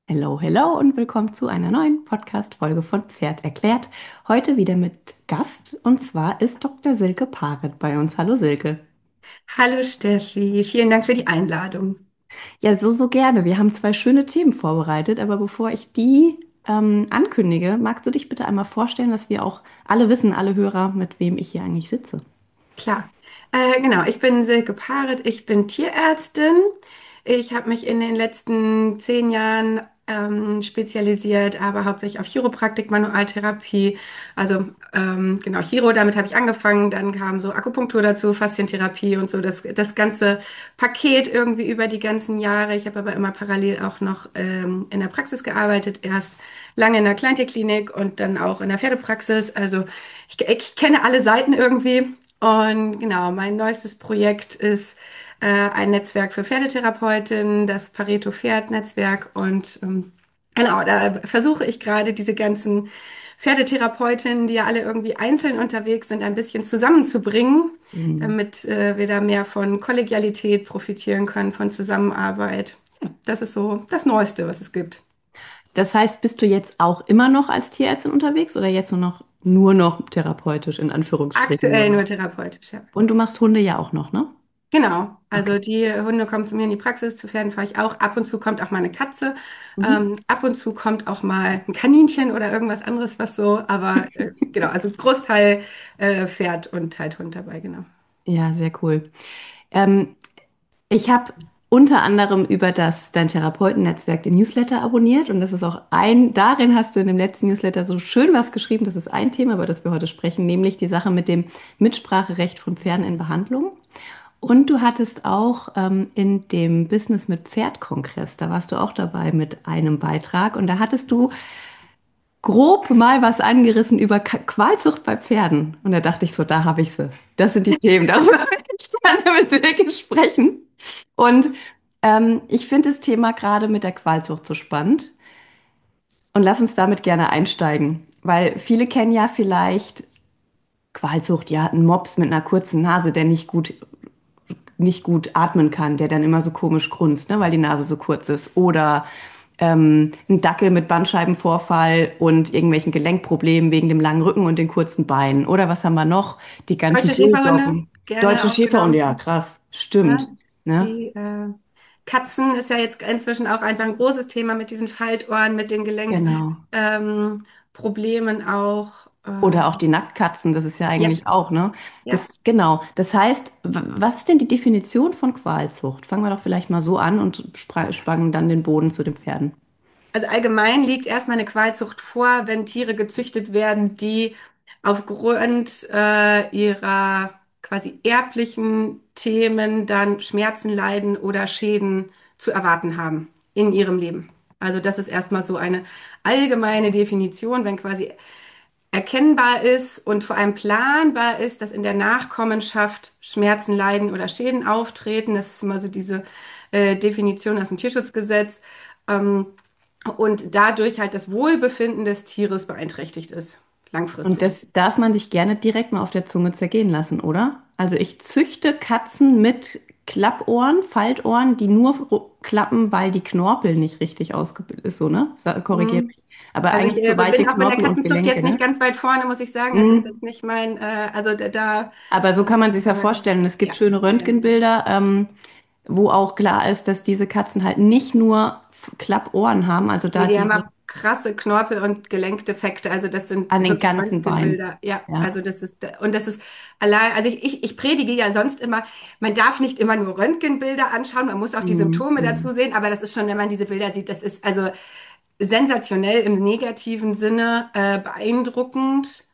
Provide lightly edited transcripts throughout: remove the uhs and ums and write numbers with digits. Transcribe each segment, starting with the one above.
Hello, hello und willkommen zu einer neuen Podcast-Folge von Pferd erklärt. Heute wieder mit Gast und zwar ist Dr. Silke Paret bei uns. Hallo Silke. Hallo Steffi, vielen Dank für die Einladung. Ja, so gerne. Wir haben zwei schöne Themen vorbereitet, aber bevor ich die ankündige, magst du dich bitte einmal vorstellen, dass wir auch alle wissen, alle Hörer, mit wem ich hier eigentlich sitze? Klar, genau, ich bin Silke Paret, ich bin Tierärztin. Ich habe mich in den letzten 10 Jahren spezialisiert, aber hauptsächlich auf Chiropraktik, Manualtherapie. Also genau, Chiro, damit habe ich angefangen. Dann kam so Akupunktur dazu, Faszientherapie und so das ganze Paket irgendwie über die ganzen Jahre. Ich habe aber immer parallel auch noch in der Praxis gearbeitet. Erst lange in der Kleintierklinik und dann auch in der Pferdepraxis. Also ich kenne alle Seiten irgendwie. Und genau, mein neuestes Projekt ist ein Netzwerk für Pferdetherapeutinnen, das Pareto-Pferd-Netzwerk. Und genau, da versuche ich gerade diese ganzen Pferdetherapeutinnen, die ja alle irgendwie einzeln unterwegs sind, ein bisschen zusammenzubringen, Mhm. damit wir da mehr von Kollegialität profitieren können, von Zusammenarbeit. Ja, das ist so das Neueste, was es gibt. Das heißt, bist du jetzt auch immer noch als Tierärztin unterwegs oder jetzt nur noch therapeutisch in Anführungsstrichen nur Aktuell nur noch? therapeutisch, ja. Und du machst Hunde ja auch noch, ne? Genau, Okay. also die Hunde kommen zu mir in die Praxis, zu Pferden fahre ich auch. Ab und zu kommt auch mal eine Katze, Mhm. ab und zu kommt auch mal ein Kaninchen oder irgendwas anderes, was so, aber genau, also Großteil Pferd und halt Hund dabei, genau. Ja, sehr cool. Ähm, Ich habe unter anderem über dein Therapeutennetzwerk den Newsletter abonniert und das ist auch darin hast du in dem letzten Newsletter so schön was geschrieben, das ist ein Thema, über das wir heute sprechen, nämlich die Sache mit dem Mitspracherecht von Pferden in Behandlung. Und du hattest auch in dem Business mit Pferd-Kongress, da warst du auch dabei mit einem Beitrag und da hattest du grob mal was angerissen über Qualzucht bei Pferden. Und da dachte ich so, da habe ich sie. Das sind die Themen, darüber will ich gerne mit Silke sprechen. Und ich finde das Thema gerade mit der Qualzucht so spannend. Und lass uns damit gerne einsteigen. Weil viele kennen ja vielleicht Qualzucht, ja, ein Mops mit einer kurzen Nase, der nicht gut atmen kann, der dann immer so komisch grunzt, ne, weil die Nase so kurz ist. Oder ein Dackel mit Bandscheibenvorfall und irgendwelchen Gelenkproblemen wegen dem langen Rücken und den kurzen Beinen. Oder was haben wir noch? Die ganzen Deutsche Schäferhunde, Bulldoggen. gerne Deutsche Schäferhunde, ja, aufgenommen. krass. Stimmt. Ja, Ne? die Katzen ist ja jetzt inzwischen auch einfach ein großes Thema mit diesen Faltohren, mit den Genau. Problemen auch. Oder auch die Nacktkatzen, das ist ja Ja, eigentlich auch, ne? ja. Genau. Das heißt, was ist denn die Definition von Qualzucht? Fangen wir doch vielleicht mal so an und spannen dann den Boden zu den Pferden. Also allgemein liegt erstmal eine Qualzucht vor, wenn Tiere gezüchtet werden, die aufgrund ihrer quasi erblichen Themen dann Schmerzen leiden oder Schäden zu erwarten haben in ihrem Leben. Also das ist erstmal so eine allgemeine Definition, wenn quasi erkennbar ist und vor allem planbar ist, dass in der Nachkommenschaft Schmerzen, Leiden oder Schäden auftreten. Das ist immer so diese Definition aus dem Tierschutzgesetz. Ähm, und dadurch halt das Wohlbefinden des Tieres beeinträchtigt ist, Und langfristig. das darf man sich gerne direkt mal auf der Zunge zergehen lassen, oder? Also ich züchte Katzen mit Klappohren, Faltohren, die nur klappen, weil die Knorpel nicht richtig ausgebildet ist, so, ne? Korrigiere Mhm. mich. Aber Also ich eigentlich so weiche bin auch bei der Knorpel und Katzenzucht Gelenke, jetzt nicht ne? ganz weit vorne, muss ich sagen. Das ist Mhm. jetzt nicht mein, also da, Aber so kann man sich ja vorstellen. Es gibt ja, schöne ja, ja. Röntgenbilder, wo auch klar ist, dass diese Katzen halt nicht nur Klappohren haben, also Nee, da die haben diese auch krasse Knorpel- und Gelenkdefekte. Also das an sind den wirklich ganzen Beinen. Röntgenbilder. Ja, Ja. also das ist, und das ist allein, also ich predige ja sonst immer, man darf nicht immer nur Röntgenbilder anschauen, man muss auch die Mhm. Symptome dazu Mhm. sehen, aber das ist schon, wenn man diese Bilder sieht, das ist also sensationell im negativen Sinne, beeindruckend,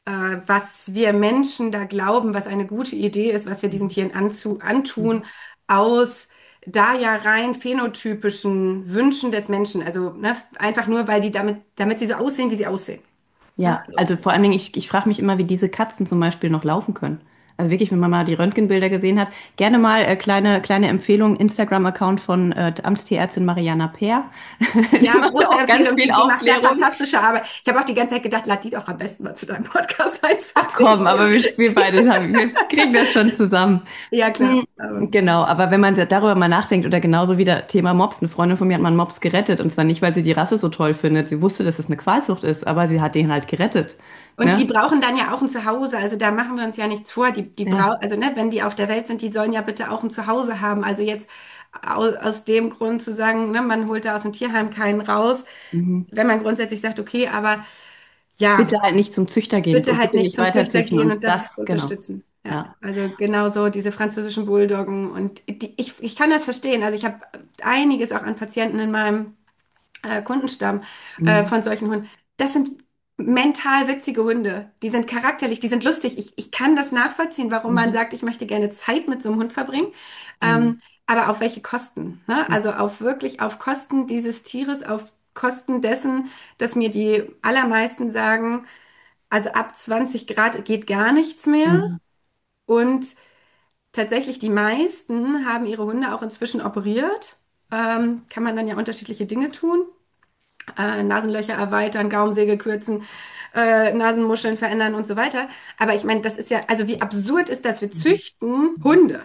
was wir Menschen da glauben, was eine gute Idee ist, was wir diesen Tieren Mhm. antun, aus da ja rein phänotypischen Wünschen des Menschen. Also ne, einfach nur, weil die damit sie so aussehen, wie sie aussehen. Ne? Ja, Also, also vor allen Dingen, ich frage mich immer, wie diese Katzen zum Beispiel noch laufen können. Also wirklich, wenn man mal die Röntgenbilder gesehen hat, gerne mal kleine Empfehlung, Instagram-Account von Amtstierärztin Mariana Peer. Ja, Die macht große da auch ganz Empfehlung, viel die macht ja Aufklärung. fantastische Arbeit. Ich habe auch die ganze Zeit gedacht, lad die doch am besten mal zu deinem Podcast ein zu Ach dem komm, aber Thema. wir beide haben, wir kriegen das schon zusammen. Ja, klar. Hm, genau, aber wenn man darüber mal nachdenkt oder genauso wie das Thema Mops, eine Freundin von mir hat mal einen Mops gerettet und zwar nicht, weil sie die Rasse so toll findet. Sie wusste, dass es eine Qualzucht ist, aber sie hat den halt gerettet. Und die Ne? brauchen dann ja auch ein Zuhause. Also da machen wir uns ja nichts vor. Die Ja. brauchen, also ne, wenn die auf der Welt sind, die sollen ja bitte auch ein Zuhause haben. Also jetzt aus dem Grund zu sagen, ne, man holt da aus dem Tierheim keinen raus, Mhm. wenn man grundsätzlich sagt, okay, aber ja, Bitte halt nicht zum Züchter gehen bitte und halt bitte nicht nicht zum weiter Züchter züchten gehen und und das das, genau. unterstützen. Ja, Ja. also genauso diese französischen Bulldoggen und ich kann das verstehen. Also ich habe einiges auch an Patienten in meinem Kundenstamm Mhm. von solchen Hunden. Das sind mental witzige Hunde. Die sind charakterlich, die sind lustig. Ich kann das nachvollziehen, warum man Mhm. sagt, ich möchte gerne Zeit mit so einem Hund verbringen. Mhm. Aber auf welche Kosten? Ne? Also auf wirklich auf Kosten dieses Tieres, auf Kosten dessen, dass mir die allermeisten sagen, also ab 20 Grad geht gar nichts mehr. Mhm. Und tatsächlich die meisten haben ihre Hunde auch inzwischen operiert. Kann man dann ja unterschiedliche Dinge tun. Nasenlöcher erweitern, Gaumensegel kürzen, Nasenmuscheln verändern und so weiter. Aber ich meine, das ist ja, also wie absurd ist das? Wir Mhm. züchten Hunde,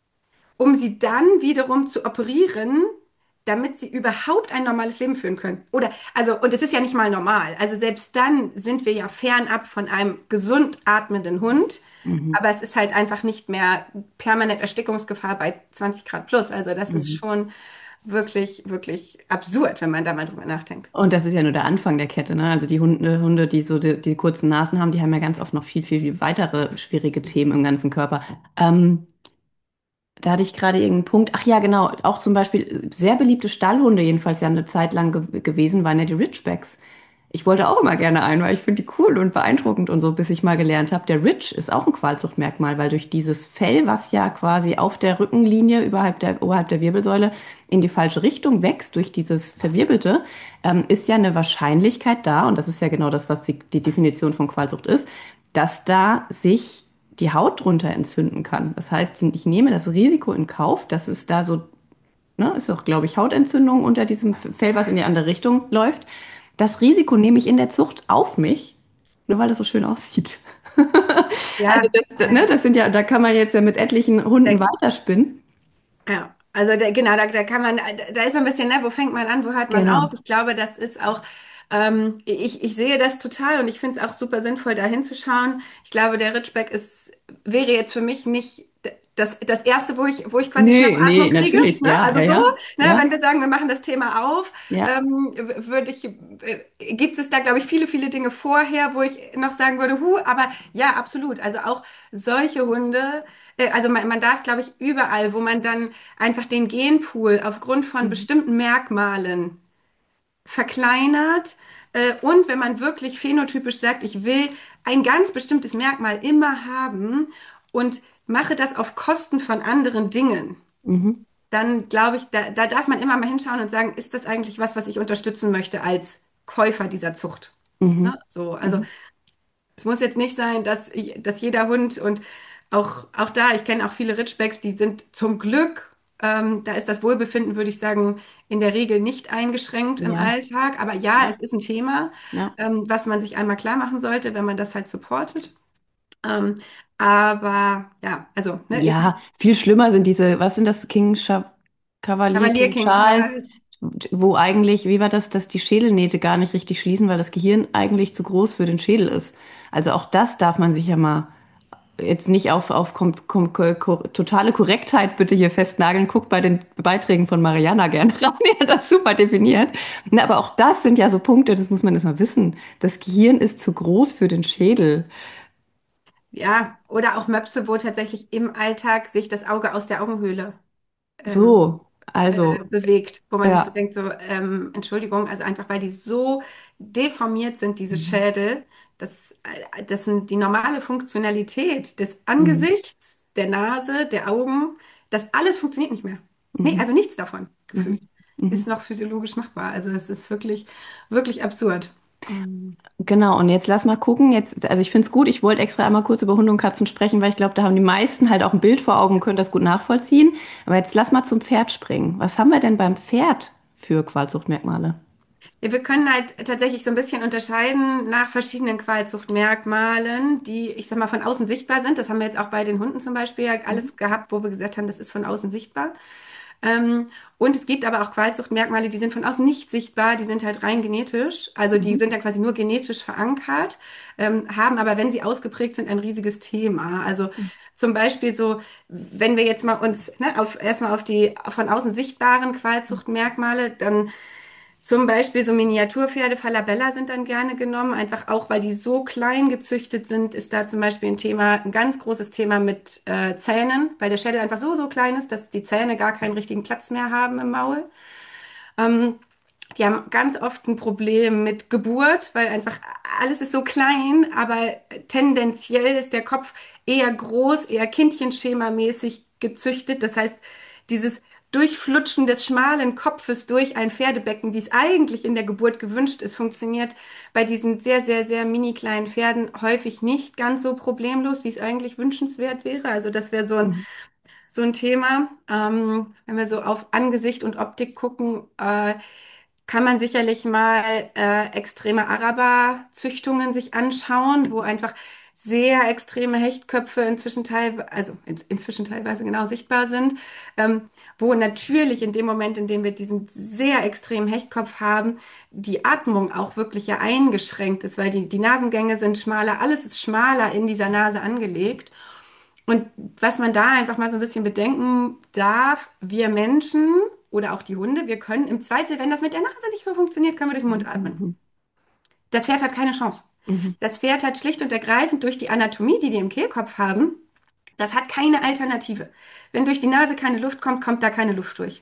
um sie dann wiederum zu operieren, damit sie überhaupt ein normales Leben führen können. Oder, also, und es ist ja nicht mal normal. Also selbst dann sind wir ja fernab von einem gesund atmenden Hund. Mhm. Aber es ist halt einfach nicht mehr permanent Erstickungsgefahr bei 20 Grad plus. Also das ist Mhm. schon wirklich, wirklich absurd, wenn man da mal drüber nachdenkt. Und das ist ja nur der Anfang der Kette, ne? Also die Hunde, die so die kurzen Nasen haben, die haben ja ganz oft noch viel weitere schwierige Themen im ganzen Körper. Ähm, Da hatte ich gerade irgendeinen Punkt. Ach ja, genau. Auch zum Beispiel sehr beliebte Stallhunde, jedenfalls ja eine Zeit lang gewesen, waren ja die Ridgebacks. Ich wollte auch immer gerne einen, weil ich finde die cool und beeindruckend und so, bis ich mal gelernt habe. Der Ridge ist auch ein Qualzuchtmerkmal, weil durch dieses Fell, was ja quasi auf der Rückenlinie oberhalb der Wirbelsäule in die falsche Richtung wächst, durch dieses Verwirbelte, ist ja eine Wahrscheinlichkeit da, und das ist ja genau das, was die Definition von Qualzucht ist, dass da sich die Haut drunter entzünden kann. Das heißt, ich nehme das Risiko in Kauf, dass es da so, ne, ist doch, glaube ich, Hautentzündung unter diesem Fell, was in die andere Richtung läuft. Das Risiko nehme ich in der Zucht auf mich, nur weil das so schön aussieht. Also Ja, ne, das sind ja, da kann man jetzt ja mit etlichen Hunden da, weiterspinnen. ja. Also da, genau, da kann man, da ist so ein bisschen, ne, wo fängt man an, wo hört man auf? Genau. Ich glaube, das ist auch, ich sehe das total und ich finde es auch super sinnvoll, da hinzuschauen. Ich glaube, der Ridgeback wäre jetzt für mich nicht das Erste, wo ich quasi Nee, Schnappatmung nee, kriege. natürlich, Ne? ja, Also ja, so, ja, ne, wenn ja, wir sagen, wir machen das Thema auf, ja. gibt es da, glaube ich, viele Dinge vorher, wo ich noch sagen würde, aber ja, absolut. Also auch solche Hunde. Also man darf, glaube ich, überall, wo man dann einfach den Genpool aufgrund von Mhm. bestimmten Merkmalen verkleinert und wenn man wirklich phänotypisch sagt, ich will ein ganz bestimmtes Merkmal immer haben und mache das auf Kosten von anderen Dingen, Mhm. dann glaube ich, da darf man immer mal hinschauen und sagen, ist das eigentlich was, was ich unterstützen möchte als Käufer dieser Zucht? Mhm. Ne? So, also Mhm. es muss jetzt nicht sein, dass jeder Hund und auch da, ich kenne auch viele Ridgebacks, die sind zum Glück, da ist das Wohlbefinden, würde ich sagen, in der Regel nicht eingeschränkt im Ja, Alltag. Aber ja, ja, es ist ein Thema, ja. was man sich einmal klar machen sollte, wenn man das halt supportet. Ähm, aber ja, also ne, ist Ja, viel schlimmer sind diese, was sind das, Kavalier Kavalier King King Charles, Charles. wo eigentlich, wie war das, dass die Schädelnähte gar nicht richtig schließen, weil das Gehirn eigentlich zu groß für den Schädel ist. Also auch das darf man sich ja mal jetzt nicht auf totale Korrektheit bitte hier festnageln. Guckt bei den Beiträgen von Mariana gerne rein, die hat das super definiert. Na, aber auch das sind ja so Punkte, das muss man erst mal wissen. Das Gehirn ist zu groß für den Schädel. Ja, oder auch Möpse, wo tatsächlich im Alltag sich das Auge aus der Augenhöhle ähm, So, also, bewegt, wo man sich so ja. denkt, so, Entschuldigung, also einfach weil die so deformiert sind, diese Mhm. Schädel, das sind die normale Funktionalität des Mhm. Angesichts, der Nase, der Augen, das alles funktioniert nicht mehr. Nee, Mhm. also nichts davon Mhm. gefühlt ist Mhm. noch physiologisch machbar. Also es ist wirklich, wirklich absurd. Mm. Genau, und jetzt lass mal gucken. Jetzt, also ich finde es gut, ich wollte extra einmal kurz über Hunde und Katzen sprechen, weil ich glaube, da haben die meisten halt auch ein Bild vor Augen und können das gut nachvollziehen. Aber jetzt lass mal zum Pferd springen. Was haben wir denn beim Pferd für Qualzuchtmerkmale? Ja, wir können halt tatsächlich so ein bisschen unterscheiden nach verschiedenen Qualzuchtmerkmalen, die, ich sag mal, von außen sichtbar sind. Das haben wir jetzt auch bei den Hunden zum Beispiel ja Mhm. alles gehabt, wo wir gesagt haben, das ist von außen sichtbar. Und es gibt aber auch Qualzuchtmerkmale, die sind von außen nicht sichtbar, die sind halt rein genetisch. Also die Mhm. sind dann quasi nur genetisch verankert, haben aber, wenn sie ausgeprägt sind, ein riesiges Thema. Also zum Beispiel so, wenn wir jetzt mal uns erstmal auf die von außen sichtbaren Qualzuchtmerkmale, dann zum Beispiel so Miniaturpferde, Falabella sind dann gerne genommen, einfach auch, weil die so klein gezüchtet sind, ist da zum Beispiel ein Thema, ein ganz großes Thema mit Zähnen, weil der Schädel einfach so klein ist, dass die Zähne gar keinen richtigen Platz mehr haben im Maul. Ähm, Die haben ganz oft ein Problem mit Geburt, weil einfach alles ist so klein, aber tendenziell ist der Kopf eher groß, eher Kindchenschemamäßig gezüchtet. Das heißt, dieses Durchflutschen des schmalen Kopfes durch ein Pferdebecken, wie es eigentlich in der Geburt gewünscht ist, funktioniert bei diesen sehr mini kleinen Pferden häufig nicht ganz so problemlos, wie es eigentlich wünschenswert wäre. Also das wäre Mhm. so ein Thema. Wenn wir so auf Angesicht und Optik gucken, kann man sicherlich mal extreme Araber-Züchtungen sich anschauen, wo einfach sehr extreme Hechtköpfe inzwischen teilweise, inzwischen teilweise genau sichtbar sind, wo natürlich in dem Moment, in dem wir diesen sehr extremen Hechtkopf haben, die Atmung auch wirklich ja eingeschränkt ist, weil die Nasengänge sind schmaler, alles ist schmaler in dieser Nase angelegt. Und was man da einfach mal so ein bisschen bedenken darf, wir Menschen oder auch die Hunde, wir können im Zweifel, wenn das mit der Nase nicht so funktioniert, können wir durch den Mund atmen. Mhm. Das Pferd hat keine Chance. Mhm. Das Pferd hat schlicht und ergreifend durch die Anatomie, die die im Kehlkopf haben, das hat keine Alternative. Wenn durch die Nase keine Luft kommt, kommt da keine Luft durch.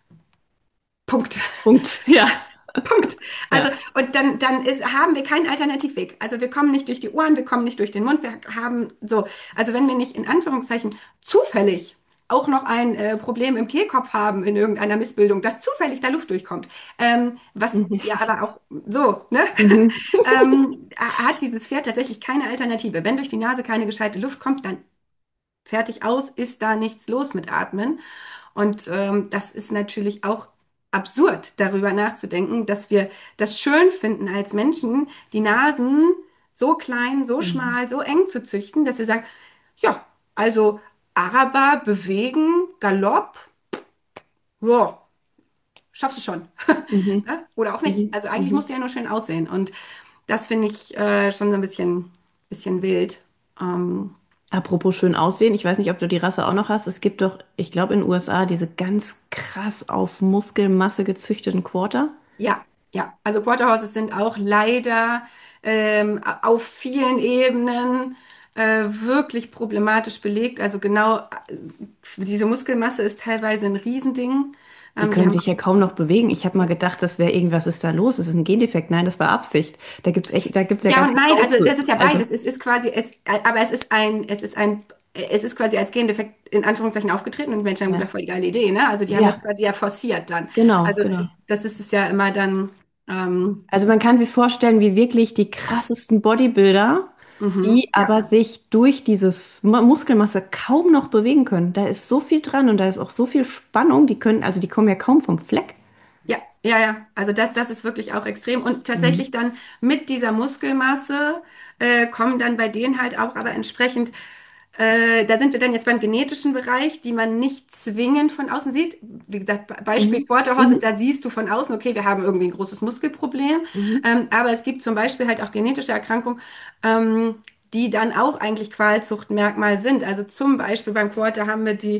Punkt. Punkt. Ja. Punkt. Also, Ja. und haben wir keinen Alternativweg. Also, wir kommen nicht durch die Ohren, wir kommen nicht durch den Mund, wir haben so. Also, wenn wir nicht in Anführungszeichen zufällig auch noch ein Problem im Kehlkopf haben in irgendeiner Missbildung, dass zufällig da Luft durchkommt, was Mhm. ja aber auch so, ne, Mhm. hat dieses Pferd tatsächlich keine Alternative. Wenn durch die Nase keine gescheite Luft kommt, dann fertig aus, ist da nichts los mit Atmen. Und das ist natürlich auch absurd, darüber nachzudenken, dass wir das schön finden als Menschen, die Nasen so klein, so Mhm. schmal, so eng zu züchten, dass wir sagen, ja, also Araber bewegen, Galopp, ja, schaffst du schon. Mhm. Ne? Oder auch nicht. Mhm. Also eigentlich musst Mhm. du ja nur schön aussehen. Und das finde ich schon so ein bisschen wild. Ähm, Apropos schön aussehen, ich weiß nicht, ob du die Rasse auch noch hast. Es gibt doch, ich glaube, in den USA diese ganz krass auf Muskelmasse gezüchteten Quarter. Ja, ja. Also Quarter Horses sind auch leider auf vielen Ebenen wirklich problematisch belegt. Also genau, diese Muskelmasse ist teilweise ein Riesending. Die Die können haben sich ja kaum noch bewegen. Ich habe mal gedacht, das wäre irgendwas ist da los. Das ist ein Gendefekt. Nein, das war Absicht. Da gibt's ja ja gar und kein nein, also Ausdruck. das ist ja Also, beides. Es ist quasi, aber es ist quasi als Gendefekt in Anführungszeichen aufgetreten und die Menschen haben ja. gesagt, voll die geile Idee, ne? Also die haben das Ja, quasi ja forciert dann. genau, Also genau. das ist es ja immer dann, Also man kann sich vorstellen, wie wirklich die krassesten Bodybuilder, die ja. aber sich durch diese Muskelmasse kaum noch bewegen können. Da ist so viel dran und da ist auch so viel Spannung. Die können, also die kommen ja kaum vom Fleck. Ja. Also das ist wirklich auch extrem. Und Mhm. tatsächlich dann mit dieser Muskelmasse kommen dann bei denen halt auch aber entsprechend, da sind wir dann jetzt beim genetischen Bereich, die man nicht zwingend von außen sieht. Wie gesagt, Beispiel Mhm. Quarter Horses, Mhm. da siehst du von außen, okay, wir haben irgendwie ein großes Muskelproblem. Mhm. Aber es gibt zum Beispiel halt auch genetische Erkrankungen, die dann auch eigentlich Qualzuchtmerkmal sind. Also zum Beispiel beim Quarter haben wir die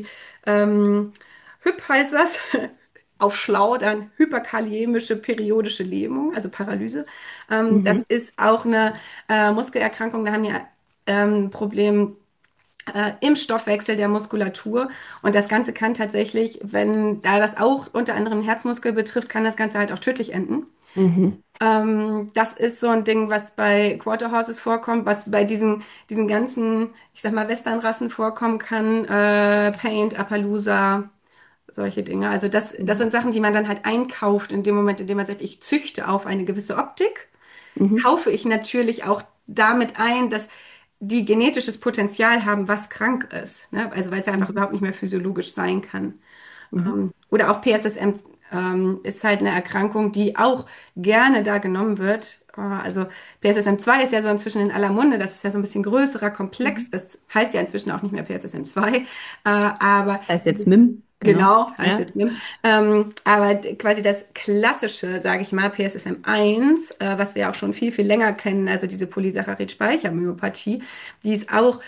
HYP heißt das. Auf schlau dann hyperkaliemische periodische Lähmung, also Paralyse. Das Mhm. ist auch eine Muskelerkrankung. Da haben die ein Problem im Stoffwechsel der Muskulatur. Und das Ganze kann tatsächlich, wenn da das auch unter anderem Herzmuskel betrifft, kann das Ganze halt auch tödlich enden. Mhm. Das ist so ein Ding, was bei Quarter Horses vorkommt, was bei diesen ganzen, ich sag mal, Westernrassen vorkommen kann. Paint, Appaloosa, solche Dinge. Also das Mhm. sind Sachen, die man dann halt einkauft in dem Moment, in dem man sagt, ich züchte auf eine gewisse Optik. Mhm. kaufe ich natürlich auch damit ein, dass die genetisches Potenzial haben, was krank ist. Ne? Also weil es ja einfach Mhm. überhaupt nicht mehr physiologisch sein kann. Mhm. Oder auch PSSM ist halt eine Erkrankung, die auch gerne da genommen wird. Also PSSM2 ist ja so inzwischen in aller Munde, das ist ja so ein bisschen größerer Komplex. Mhm. Das heißt ja inzwischen auch nicht mehr PSSM2, aber Da ist jetzt MIM, genau. genau, heißt Ja. jetzt MIM. Aber quasi das klassische, sage ich mal, PSSM1, was wir auch schon viel, viel länger kennen, also diese Polysaccharid-Speichermyopathie, die ist auch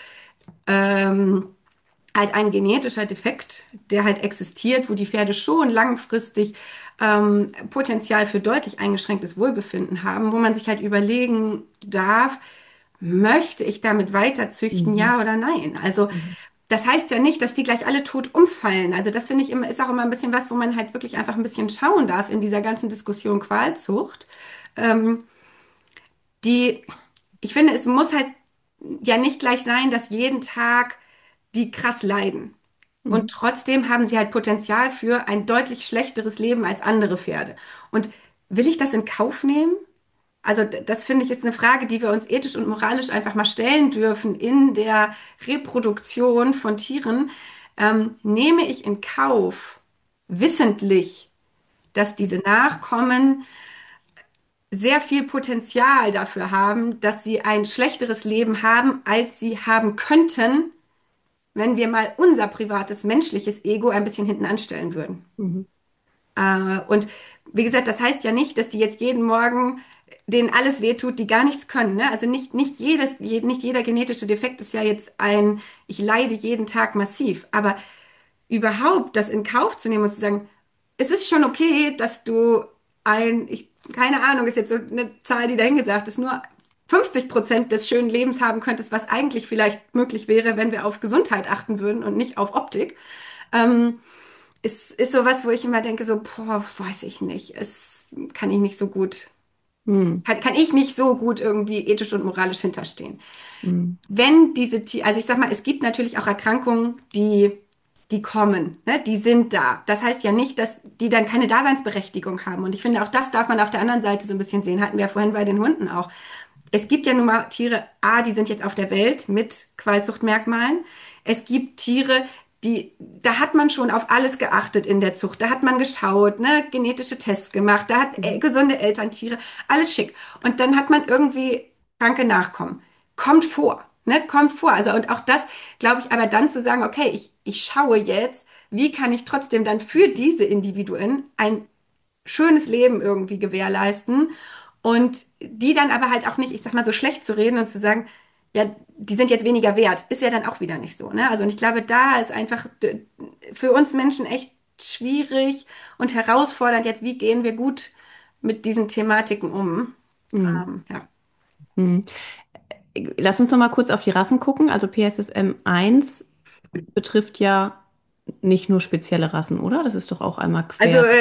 ähm, halt ein genetischer Defekt, der halt existiert, wo die Pferde schon langfristig Potenzial für deutlich eingeschränktes Wohlbefinden haben, wo man sich halt überlegen darf, möchte ich damit weiter züchten, Mhm. ja oder nein? Also Mhm. das heißt ja nicht, dass die gleich alle tot umfallen. Also das finde ich immer, ist auch immer ein bisschen was, wo man halt wirklich einfach ein bisschen schauen darf in dieser ganzen Diskussion Qualzucht. Ähm, die, ich finde, es muss halt ja nicht gleich sein, dass jeden Tag die krass leiden. Und Mhm. trotzdem haben sie halt Potenzial für ein deutlich schlechteres Leben als andere Pferde. Und will ich das in Kauf nehmen? Also das finde ich ist eine Frage, die wir uns ethisch und moralisch einfach mal stellen dürfen in der Reproduktion von Tieren. Nehme ich in Kauf, wissentlich, dass diese Nachkommen sehr viel Potenzial dafür haben, dass sie ein schlechteres Leben haben, als sie haben könnten, wenn wir mal unser privates menschliches Ego ein bisschen hinten anstellen würden. Mhm. Und wie gesagt, das heißt ja nicht, dass die jetzt jeden Morgen denen alles wehtut, die gar nichts können. Ne? Also nicht jeder genetische Defekt ist ja jetzt ein, ich leide jeden Tag massiv. Aber überhaupt das in Kauf zu nehmen und zu sagen, es ist schon okay, dass du keine Ahnung, ist jetzt so eine Zahl, die dahingesagt ist, nur 50% des schönen Lebens haben könntest, was eigentlich vielleicht möglich wäre, wenn wir auf Gesundheit achten würden und nicht auf Optik. Ähm, ist sowas, wo ich immer denke, so, boah, weiß ich nicht. Es kann ich nicht so gut, Mhm. kann ich nicht so gut irgendwie ethisch und moralisch hinterstehen. Mhm. Wenn diese Tiere, also ich sag mal, es gibt natürlich auch Erkrankungen, die kommen, ne? Die sind da. Das heißt ja nicht, dass die dann keine Daseinsberechtigung haben. Und ich finde, auch das darf man auf der anderen Seite so ein bisschen sehen. Hatten wir ja vorhin bei den Hunden auch. Es gibt ja nun mal Tiere, die sind jetzt auf der Welt mit Qualzuchtmerkmalen. Es gibt Tiere, da hat man schon auf alles geachtet in der Zucht. Da hat man geschaut, ne, genetische Tests gemacht, da hat Mhm. gesunde Elterntiere, alles schick. Und dann hat man irgendwie kranke Nachkommen. Kommt vor, ne, kommt vor. Also, und auch das, glaube ich, aber dann zu sagen, okay, ich schaue jetzt, wie kann ich trotzdem dann für diese Individuen ein schönes Leben irgendwie gewährleisten und die dann aber halt auch nicht, ich sag mal, so schlecht zu reden und zu sagen, ja, die sind jetzt weniger wert, ist ja dann auch wieder nicht so, ne? Also und ich glaube, da ist einfach für uns Menschen echt schwierig und herausfordernd jetzt, wie gehen wir gut mit diesen Thematiken um? Mhm. Ja. Mhm. Lass uns noch mal kurz auf die Rassen gucken. Also PSSM1 betrifft ja nicht nur spezielle Rassen, oder? Das ist doch auch einmal Also, quer.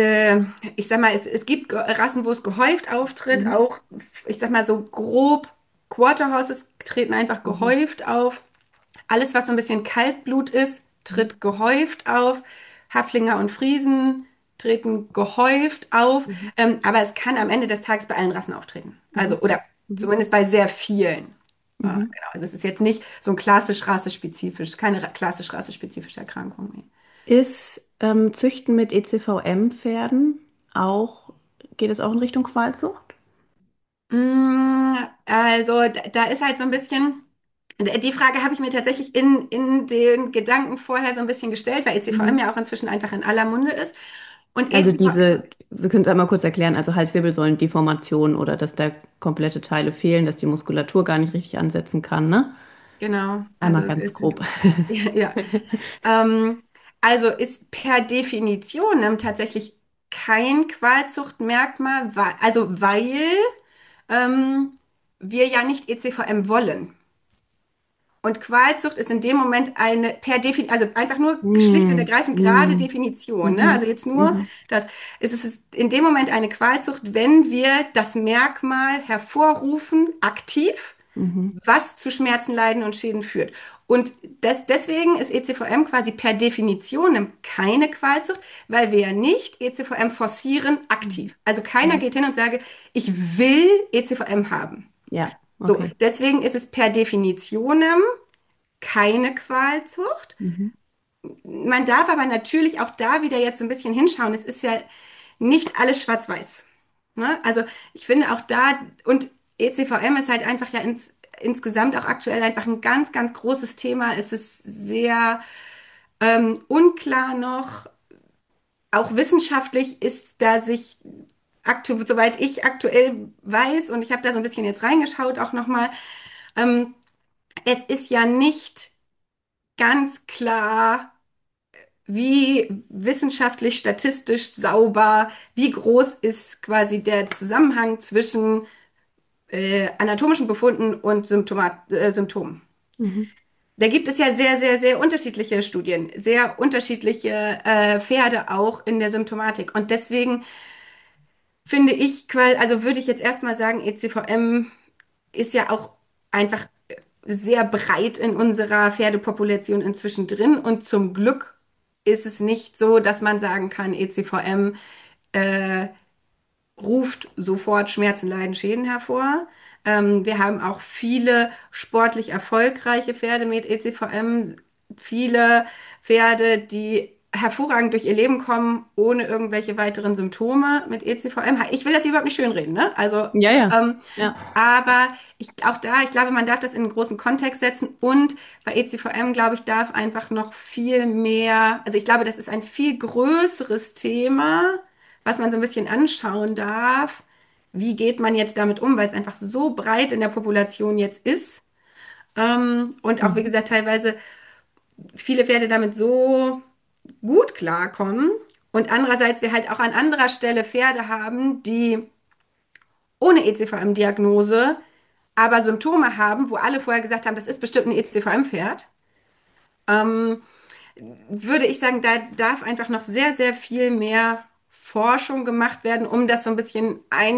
ich sag mal, es gibt Rassen, wo es gehäuft auftritt, Mhm. auch, ich sag mal, so grob Quarter Horses treten einfach Mhm. gehäuft auf. Alles, was so ein bisschen Kaltblut ist, Mhm. tritt gehäuft auf. Haflinger und Friesen treten gehäuft auf. Mhm. Aber es kann am Ende des Tages bei allen Rassen auftreten. Also, Mhm. oder Mhm. zumindest bei sehr vielen. Mhm. Genau. Also es ist jetzt nicht so ein klassisch rassespezifisch, keine klassisch rassespezifische Erkrankung. Nee. Ist Züchten mit ECVM-Pferden auch, geht es auch in Richtung Qualzucht? Also da ist halt so ein bisschen, die Frage habe ich mir tatsächlich in den Gedanken vorher so ein bisschen gestellt, weil ECVM Mhm. ja auch inzwischen einfach in aller Munde ist. Und Also ECVM, wir können es einmal kurz erklären, also Halswirbelsäulendeformation oder dass da komplette Teile fehlen, dass die Muskulatur gar nicht richtig ansetzen kann, ne? genau, also Einmal ganz grob. ja, ja. Ähm, also ist per Definition tatsächlich kein Qualzuchtmerkmal, weil ähm, wir ja nicht ECVM wollen. Und Qualzucht ist in dem Moment eine per Definition, also einfach nur schlicht und Mhm. ergreifend gerade Mhm. Definition, ne? Also Mhm. jetzt nur Mhm. das, es ist in dem Moment eine Qualzucht, wenn wir das Merkmal hervorrufen, aktiv, Mhm. was zu Schmerzen, Leiden und Schäden führt. Und deswegen ist ECVM quasi per Definition keine Qualzucht, weil wir ja nicht ECVM forcieren aktiv. Also keiner Ja, geht hin und sage, ich will ECVM haben. ja, So, okay. deswegen ist es per Definition keine Qualzucht. Mhm. Man darf aber natürlich auch da wieder jetzt so ein bisschen hinschauen. Es ist ja nicht alles schwarz-weiß. Ne? Also ich finde auch da, und ECVM ist halt einfach ja insgesamt auch aktuell einfach ein ganz, ganz großes Thema. Es ist sehr unklar noch, auch wissenschaftlich ist da sich soweit ich aktuell weiß, und ich habe da so ein bisschen jetzt reingeschaut auch nochmal, ähm, es ist ja nicht ganz klar, wie wissenschaftlich, statistisch sauber, wie groß ist quasi der Zusammenhang zwischen anatomischen Befunden und Symptomen. Mhm. Da gibt es ja sehr, sehr, sehr unterschiedliche Studien, sehr unterschiedliche Pferde auch in der Symptomatik. Und deswegen finde ich, also würde ich jetzt erstmal sagen, ECVM ist ja auch einfach sehr breit in unserer Pferdepopulation inzwischen drin. Und zum Glück ist es nicht so, dass man sagen kann, ECVM äh, ruft sofort Schmerzen, Leiden, Schäden hervor. Wir haben auch viele sportlich erfolgreiche Pferde mit ECVM, viele Pferde, die hervorragend durch ihr Leben kommen, ohne irgendwelche weiteren Symptome mit ECVM. Ich will das hier überhaupt nicht schönreden, ne? Also, Ja, ja. ähm, Ja. aber auch da, ich glaube, man darf das in einen großen Kontext setzen und bei ECVM, glaube ich, darf einfach noch viel mehr, also ich glaube, das ist ein viel größeres Thema, was man so ein bisschen anschauen darf. Wie geht man jetzt damit um, weil es einfach so breit in der Population jetzt ist. Und auch, wie Mhm. gesagt, teilweise viele Pferde damit so gut klarkommen. Und andererseits wir halt auch an anderer Stelle Pferde haben, die ohne ECVM-Diagnose aber Symptome haben, wo alle vorher gesagt haben, das ist bestimmt ein ECVM-Pferd. Ähm, würde ich sagen, da darf einfach noch sehr, sehr viel mehr Forschung gemacht werden, um das so ein bisschen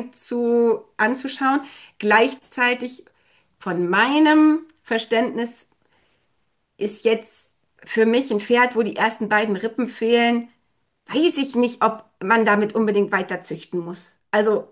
anzuschauen. Gleichzeitig von meinem Verständnis ist jetzt für mich ein Pferd, wo die ersten beiden Rippen fehlen, weiß ich nicht, ob man damit unbedingt weiter züchten muss. Also,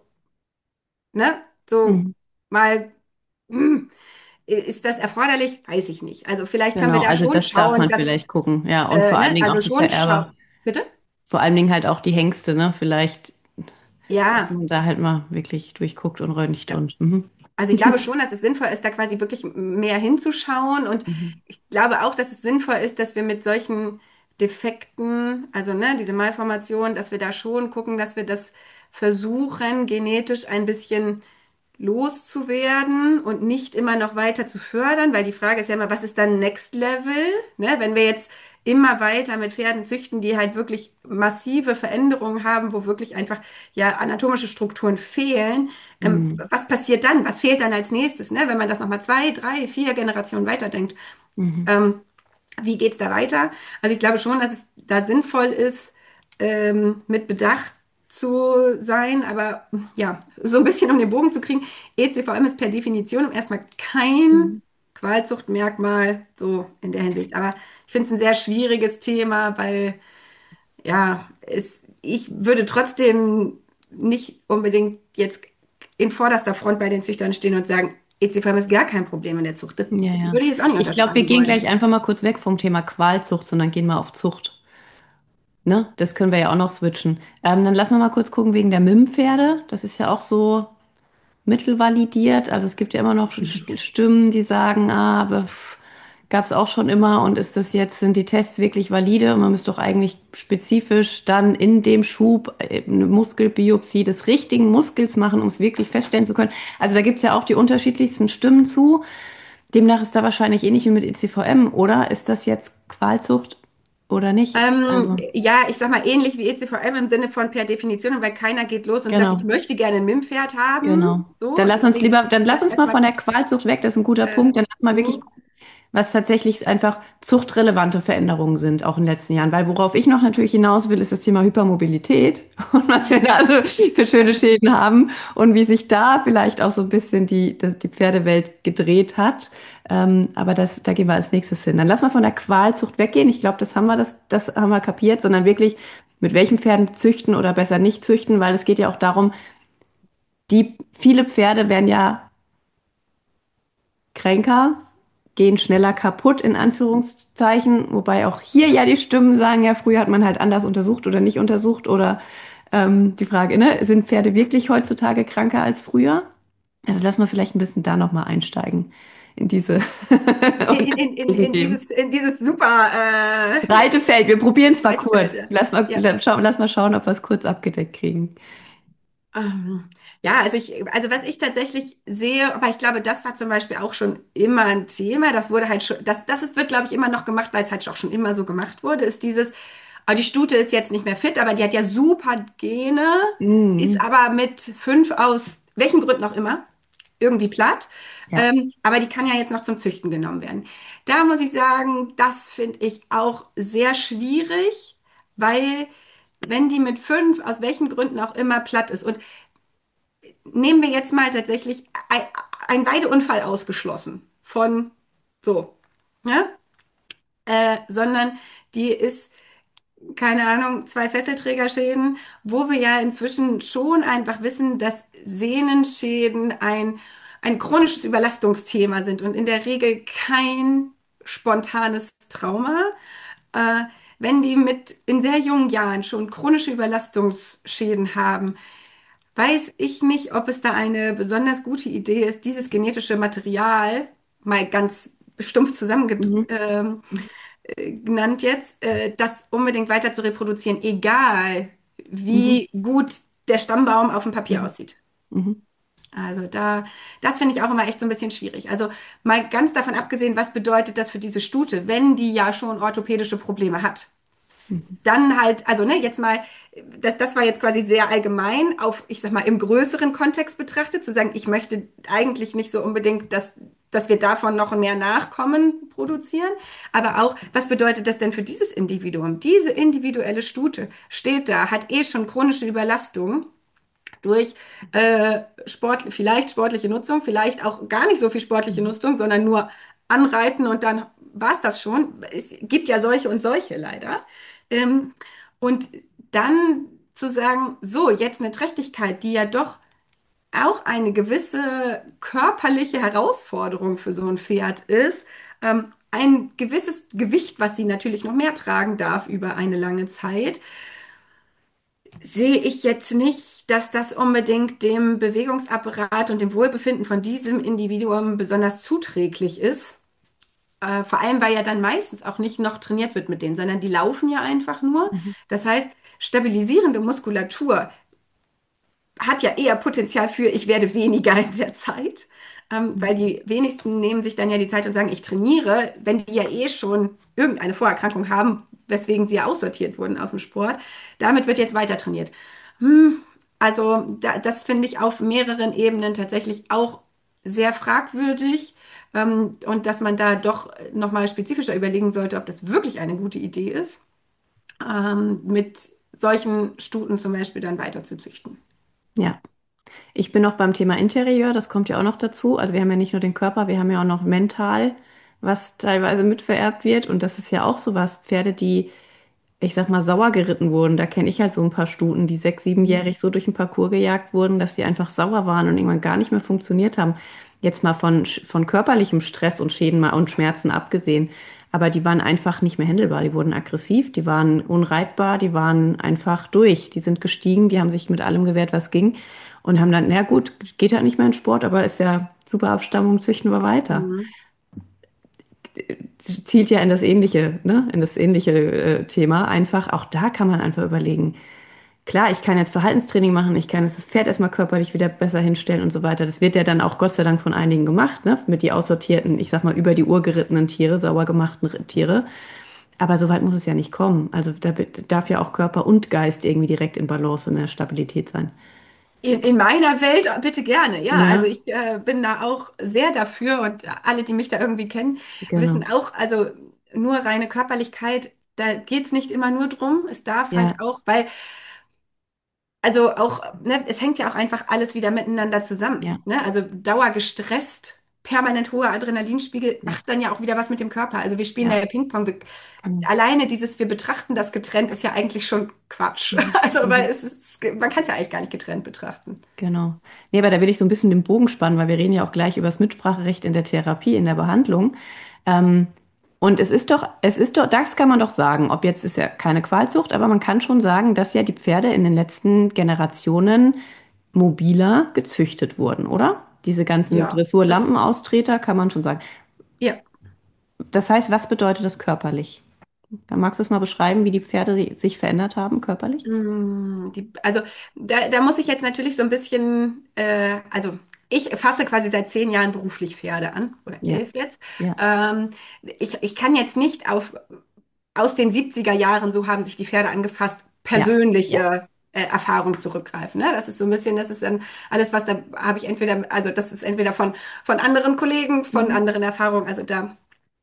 ne, so Mhm. mal, hm, ist das erforderlich? Weiß ich nicht. Also vielleicht können wir Genau, da also schon das darf schauen, man dass, vielleicht gucken. Ja, und vor allen ne, Dingen auch also die schon schauen. Vererber. Bitte? Vor allen Dingen halt auch die Hengste, ne? Vielleicht, dass Ja, man da halt mal wirklich durchguckt und röntgt ja. und. Mhm. Also ich glaube schon, dass es sinnvoll ist, da quasi wirklich mehr hinzuschauen. Und Mhm. ich glaube auch, dass es sinnvoll ist, dass wir mit solchen Defekten, also ne, diese Malformation, dass wir da schon gucken, dass wir das versuchen, genetisch ein bisschen loszuwerden und nicht immer noch weiter zu fördern, weil die Frage ist ja immer, was ist dann Next Level? Ne? Wenn wir jetzt immer weiter mit Pferden züchten, die halt wirklich massive Veränderungen haben, wo wirklich einfach ja anatomische Strukturen fehlen, Mhm. was passiert dann? Was fehlt dann als nächstes? Ne? Wenn man das nochmal 2, 3, 4 Generationen weiterdenkt, Mhm. ähm, wie geht's da weiter? Also ich glaube schon, dass es da sinnvoll ist, mit Bedacht zu sein, aber ja, so ein bisschen um den Bogen zu kriegen. ECVM ist per Definition erstmal kein Mhm. Qualzuchtmerkmal, so in der Hinsicht. Aber ich finde es ein sehr schwieriges Thema, weil ja, ich würde trotzdem nicht unbedingt jetzt in vorderster Front bei den Züchtern stehen und sagen, ECVM ist gar kein Problem in der Zucht. Das Ja, ja. würde ich jetzt auch nicht Ich glaube, wir unterschreiben gehen wollen. gleich einfach mal kurz weg vom Thema Qualzucht, sondern gehen mal auf Zucht. Ne? Das können wir ja auch noch switchen. Dann lassen wir mal kurz gucken wegen der MIM-Pferde. Das ist ja auch so mittelvalidiert. Also es gibt ja immer noch Stimmen, die sagen, aber gab es auch schon immer und ist das jetzt, sind die Tests wirklich valide? Und man müsste doch eigentlich spezifisch dann in dem Schub eine Muskelbiopsie des richtigen Muskels machen, um es wirklich feststellen zu können. Also da gibt es ja auch die unterschiedlichsten Stimmen zu. Demnach ist da wahrscheinlich ähnlich wie mit ECVM, oder? Ist das jetzt Qualzucht oder nicht? Also, Ja, ich sag mal ähnlich wie ECVM im Sinne von per Definition, weil keiner geht los und sagt, ich genau. möchte gerne ein MIM-Pferd haben. Genau. So, Dann lass uns deswegen lieber, dann lass sagt uns mal erstmal von der Qualzucht weg, das ist ein guter äh, Punkt. Dann lass mal wirklich so. gucken, Was tatsächlich einfach zuchtrelevante Veränderungen sind, auch in den letzten Jahren. Weil worauf ich noch natürlich hinaus will, ist das Thema Hypermobilität und was wir da also für schöne Schäden haben und wie sich da vielleicht auch so ein bisschen die Pferdewelt gedreht hat. Aber da gehen wir als nächstes hin. Dann lass mal von der Qualzucht weggehen. Ich glaube, das haben wir kapiert, sondern wirklich mit welchen Pferden züchten oder besser nicht züchten, weil es geht ja auch darum, viele Pferde werden ja kränker, gehen schneller kaputt, in Anführungszeichen. Wobei auch hier ja die Stimmen sagen, ja, früher hat man halt anders untersucht oder nicht untersucht. Oder die Frage, ne, sind Pferde wirklich heutzutage kranker als früher? Also lass mal vielleicht ein bisschen da nochmal einsteigen in diese Themen. In dieses super Breite Feld, wir probieren es mal Breitfeld. kurz. Ja. Lass mal schauen, ob wir es kurz abgedeckt kriegen. Ja, also was ich tatsächlich sehe, aber ich glaube, das war zum Beispiel auch schon immer ein Thema. Das wurde halt schon, wird, glaube ich, immer noch gemacht, weil es halt auch schon immer so gemacht wurde, ist dieses, die Stute ist jetzt nicht mehr fit, aber die hat ja super Gene, ist Mhm. aber mit 5 aus welchen Gründen auch immer irgendwie platt. Ja. Aber die kann ja jetzt noch zum Züchten genommen werden. Da muss ich sagen, das finde ich auch sehr schwierig, weil wenn die mit 5 aus welchen Gründen auch immer platt ist und nehmen wir jetzt mal tatsächlich ein Weideunfall ausgeschlossen von so, ja? Sondern die ist, keine Ahnung, 2 Fesselträgerschäden, wo wir ja inzwischen schon einfach wissen, dass Sehnenschäden ein chronisches Überlastungsthema sind und in der Regel kein spontanes Trauma. Äh, Wenn die mit in sehr jungen Jahren schon chronische Überlastungsschäden haben, weiß ich nicht, ob es da eine besonders gute Idee ist, dieses genetische Material mal ganz stumpf Mhm. genannt jetzt, das unbedingt weiter zu reproduzieren, egal Mhm. wie gut der Stammbaum auf dem Papier Mhm. aussieht. Mhm. Also das finde ich auch immer echt so ein bisschen schwierig. Also mal ganz davon abgesehen, was bedeutet das für diese Stute, wenn die ja schon orthopädische Probleme hat? Mhm. Dann halt, also ne, jetzt mal, das war jetzt quasi sehr allgemein auf, ich sag mal, im größeren Kontext betrachtet, zu sagen, ich möchte eigentlich nicht so unbedingt, dass wir davon noch mehr Nachkommen produzieren. Aber auch, was bedeutet das denn für dieses Individuum? Diese individuelle Stute steht da, hat eh schon chronische Überlastung durch vielleicht sportliche Nutzung, vielleicht auch gar nicht so viel sportliche Mhm. Nutzung, sondern nur anreiten und dann war es das schon. Es gibt ja solche und solche leider. Ähm, und dann zu sagen, so, jetzt eine Trächtigkeit, die ja doch auch eine gewisse körperliche Herausforderung für so ein Pferd ist, ein gewisses Gewicht, was sie natürlich noch mehr tragen darf über eine lange Zeit, sehe ich jetzt nicht, dass das unbedingt dem Bewegungsapparat und dem Wohlbefinden von diesem Individuum besonders zuträglich ist. Vor allem, weil ja dann meistens auch nicht noch trainiert wird mit denen, sondern die laufen ja einfach nur. Mhm. Das heißt, stabilisierende Muskulatur hat ja eher Potenzial für, ich werde weniger in der Zeit, weil die wenigsten nehmen sich dann ja die Zeit und sagen, ich trainiere, wenn die ja eh schon irgendeine Vorerkrankung haben, weswegen sie ja aussortiert wurden aus dem Sport. Damit wird jetzt weiter trainiert. Also das finde ich auf mehreren Ebenen tatsächlich auch sehr fragwürdig, und dass man da doch nochmal spezifischer überlegen sollte, ob das wirklich eine gute Idee ist, mit solchen Stuten zum Beispiel dann weiter zu züchten. Ja. Ich bin noch beim Thema Interieur, das kommt ja auch noch dazu. Also wir haben ja nicht nur den Körper, wir haben ja auch noch mental, was teilweise mitvererbt wird. Und das ist ja auch so was. Pferde, die, ich sag mal, sauer geritten wurden. Da kenne ich halt so ein paar Stuten, die 6-, 7-jährig so durch den Parcours gejagt wurden, dass die einfach sauer waren und irgendwann gar nicht mehr funktioniert haben. Jetzt mal von körperlichem Stress und Schäden mal und Schmerzen abgesehen. Aber die waren einfach nicht mehr händelbar. Die wurden aggressiv, die waren unreitbar, die waren einfach durch. Die sind gestiegen, die haben sich mit allem gewehrt, was ging. Und haben dann, na gut, geht halt nicht mehr in Sport, aber ist ja super Abstammung, züchten wir weiter. Mhm. Zielt ja in das ähnliche, ne, in das ähnliche Thema. Einfach, auch da kann man einfach überlegen. Klar, ich kann jetzt Verhaltenstraining machen, ich kann jetzt das Pferd erstmal körperlich wieder besser hinstellen und so weiter. Das wird ja dann auch Gott sei Dank von einigen gemacht, ne? Mit die aussortierten, ich sag mal, über die Uhr gerittenen Tiere, sauber gemachten Tiere. Aber so weit muss es ja nicht kommen. Also da darf ja auch Körper und Geist irgendwie direkt in Balance und in der Stabilität sein. In meiner Welt bitte gerne, ja. Also Ja, ich bin da auch sehr dafür und alle, die mich da irgendwie kennen, wissen genau. auch, also nur reine Körperlichkeit, da geht's nicht immer nur drum. Es darf halt Ja, auch, weil, also auch, ne, es hängt ja auch einfach alles wieder miteinander zusammen. ja, Ne? Also dauergestresst, permanent hoher Adrenalinspiegel ja, macht dann ja auch wieder was mit dem Körper. Also wir spielen da ja. ja Ping-Pong. Genau. Alleine dieses, wir betrachten das getrennt, ist ja eigentlich schon Quatsch. Mhm. Also, weil Mhm. es ist, man kann es ja eigentlich gar nicht getrennt betrachten. Genau. Nee, aber da will ich so ein bisschen den Bogen spannen, weil wir reden ja auch gleich über das Mitspracherecht in der Therapie, in der Behandlung. Ähm, und es ist doch, das kann man doch sagen, ob jetzt ist ja keine Qualzucht, aber man kann schon sagen, dass ja die Pferde in den letzten Generationen mobiler gezüchtet wurden, oder? Diese ganzen Ja, das, Dressurlampenaustreter kann man schon sagen. ja. Das heißt, was bedeutet das körperlich? Dann magst du es mal beschreiben, wie die Pferde sich verändert haben körperlich? Also da muss ich jetzt natürlich so ein bisschen, also ich fasse quasi seit 10 Jahren beruflich Pferde an, oder Ja, 11 jetzt. ja, Ähm, ich kann jetzt nicht aus den 70er Jahren, so haben sich die Pferde angefasst, ja. Ja. persönliche Erfahrung zurückgreifen. Ne? Das ist so ein bisschen, das ist dann alles, was da habe ich entweder, also das ist entweder von anderen Kollegen, von Mhm. anderen Erfahrungen, also da.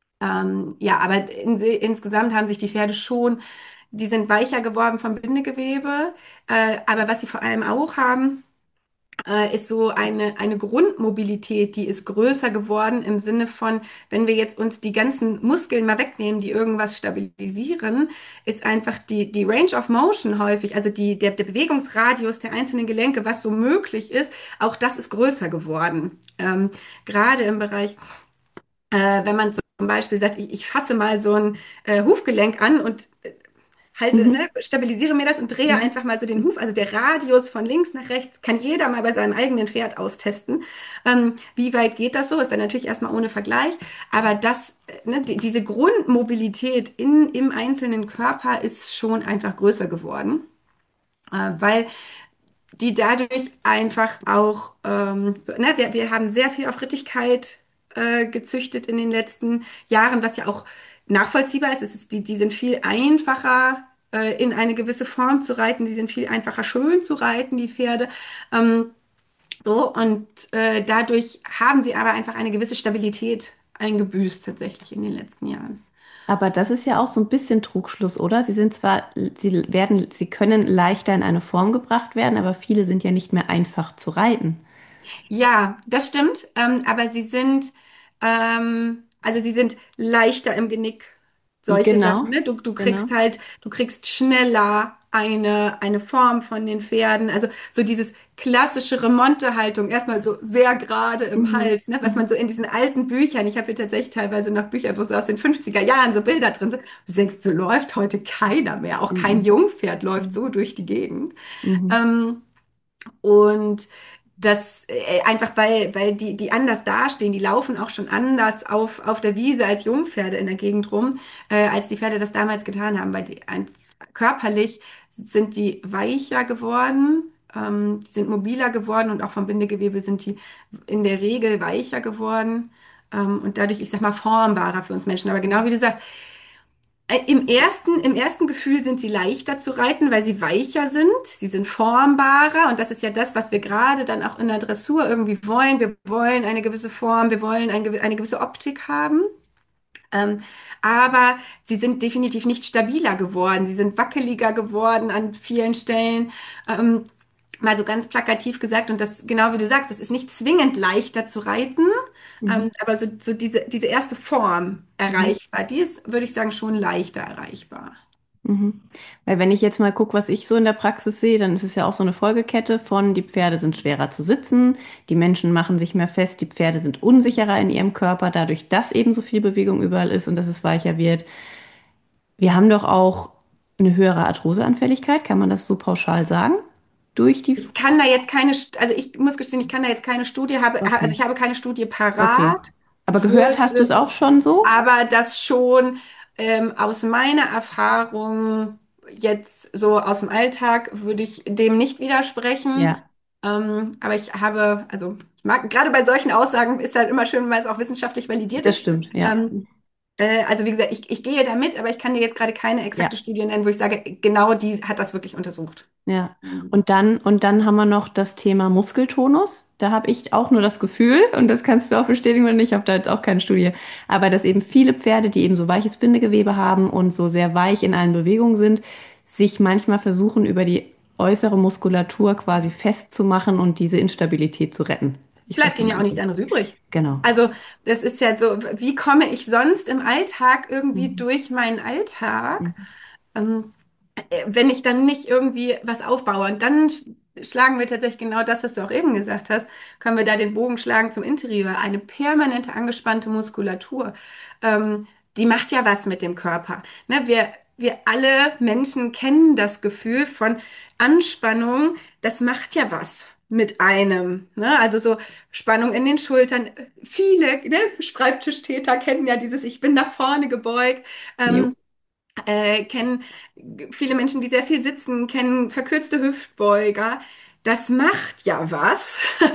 Ja, aber insgesamt haben sich die Pferde schon, die sind weicher geworden vom Bindegewebe. Aber was sie vor allem auch haben, ist so eine Grundmobilität, die ist größer geworden im Sinne von, wenn wir jetzt uns die ganzen Muskeln mal wegnehmen, die irgendwas stabilisieren, ist einfach die Range of Motion häufig, also der Bewegungsradius der einzelnen Gelenke, was so möglich ist, auch das ist größer geworden. Gerade im Bereich wenn man zum Beispiel sagt, ich fasse mal so ein Hufgelenk an und halte, Mhm. ne, stabilisiere mir das und drehe Mhm. einfach mal so den Huf. Also der Radius von links nach rechts kann jeder mal bei seinem eigenen Pferd austesten. Wie weit geht das so? Ist dann natürlich erstmal ohne Vergleich. Aber das, ne, diese Grundmobilität im einzelnen Körper ist schon einfach größer geworden. Weil die dadurch einfach auch, so, ne, wir haben sehr viel auf Rittigkeit gezüchtet in den letzten Jahren, was ja auch nachvollziehbar ist. Die sind viel einfacher in eine gewisse Form zu reiten, die sind viel einfacher schön zu reiten, die Pferde. Ähm, so, und dadurch haben sie aber einfach eine gewisse Stabilität eingebüßt tatsächlich in den letzten Jahren. Aber das ist ja auch so ein bisschen Trugschluss, oder? Sie können leichter in eine Form gebracht werden, aber viele sind ja nicht mehr einfach zu reiten. Ja, das stimmt, aber also sie sind leichter im Genick, solche Genau, Sachen, ne? Du genau. kriegst halt, du kriegst schneller eine Form von den Pferden, also so dieses klassische Remonte-Haltung, erstmal so sehr gerade im Mhm. Hals, ne? Was man Mhm. so in diesen alten Büchern, ich habe hier tatsächlich teilweise noch Bücher, wo so aus den 50er Jahren so Bilder drin sind, du denkst, so läuft heute keiner mehr, auch kein Mhm. Jungpferd läuft Mhm. so durch die Gegend. Mhm. Ähm, und das einfach, weil die anders dastehen, die laufen auch schon anders auf der Wiese als Jungpferde in der Gegend rum, als die Pferde das damals getan haben, weil körperlich sind die weicher geworden, die sind mobiler geworden und auch vom Bindegewebe sind die in der Regel weicher geworden und dadurch, ich sag mal, formbarer für uns Menschen. Aber genau wie du sagst, im ersten Gefühl sind sie leichter zu reiten, weil sie weicher sind. Sie sind formbarer und das ist ja das, was wir gerade dann auch in der Dressur irgendwie wollen. Wir wollen eine gewisse Form, wir wollen eine gewisse Optik haben. Ähm, aber sie sind definitiv nicht stabiler geworden. Sie sind wackeliger geworden an vielen Stellen. Ähm, Mal so ganz plakativ gesagt, und das, genau wie du sagst, das ist nicht zwingend leichter zu reiten, Mhm. aber so diese erste Form Mhm. erreichbar, die ist, würde ich sagen, schon leichter erreichbar. Mhm. Weil wenn ich jetzt mal gucke, was ich so in der Praxis sehe, dann ist es ja auch so eine Folgekette von, die Pferde sind schwerer zu sitzen, die Menschen machen sich mehr fest, die Pferde sind unsicherer in ihrem Körper, dadurch, dass eben so viel Bewegung überall ist und dass es weicher wird. Wir haben doch auch eine höhere Arthroseanfälligkeit, kann man das so pauschal sagen? Durch die. Ich kann da jetzt keine, also ich muss gestehen, ich kann da jetzt keine Studie, also Okay, ich habe keine Studie okay. parat, Aber gehört hast du es würde auch schon so? aber das schon aus meiner Erfahrung jetzt so aus dem Alltag würde ich dem nicht widersprechen. Ja, Aber ich habe, also ich mag, gerade bei solchen Aussagen ist halt immer schön, wenn es auch wissenschaftlich validiert das ist. stimmt, ja. Ähm, Also wie gesagt, ich gehe da mit, aber ich kann dir jetzt gerade keine exakte Ja. Studie nennen, wo ich sage, genau die hat das wirklich untersucht. Ja, Mhm. und dann haben wir noch das Thema Muskeltonus. Da habe ich auch nur das Gefühl, und das kannst du auch bestätigen oder nicht, ich habe da jetzt auch keine Studie, aber dass eben viele Pferde, die eben so weiches Bindegewebe haben und so sehr weich in allen Bewegungen sind, sich manchmal versuchen, über die äußere Muskulatur quasi festzumachen und diese Instabilität zu retten. Ich sag Bleibt ihnen mal ja auch nichts einfach. anderes übrig. Genau. Also das ist ja so, wie komme ich sonst im Alltag irgendwie Mhm. durch meinen Alltag? Mhm. Ähm, wenn ich dann nicht irgendwie was aufbaue. Und dann schlagen wir tatsächlich genau das, was du auch eben gesagt hast, können wir da den Bogen schlagen zum Interieur. Eine permanente angespannte Muskulatur, ähm, die macht ja was mit dem Körper. Ne, wir alle Menschen kennen das Gefühl von Anspannung, das macht ja was mit einem. Ne? Also so Spannung in den Schultern. Viele, ne, Schreibtischtäter kennen ja dieses Ich bin nach vorne gebeugt. Jo. Kennen viele Menschen, die sehr viel sitzen, kennen verkürzte Hüftbeuger. Das macht ja was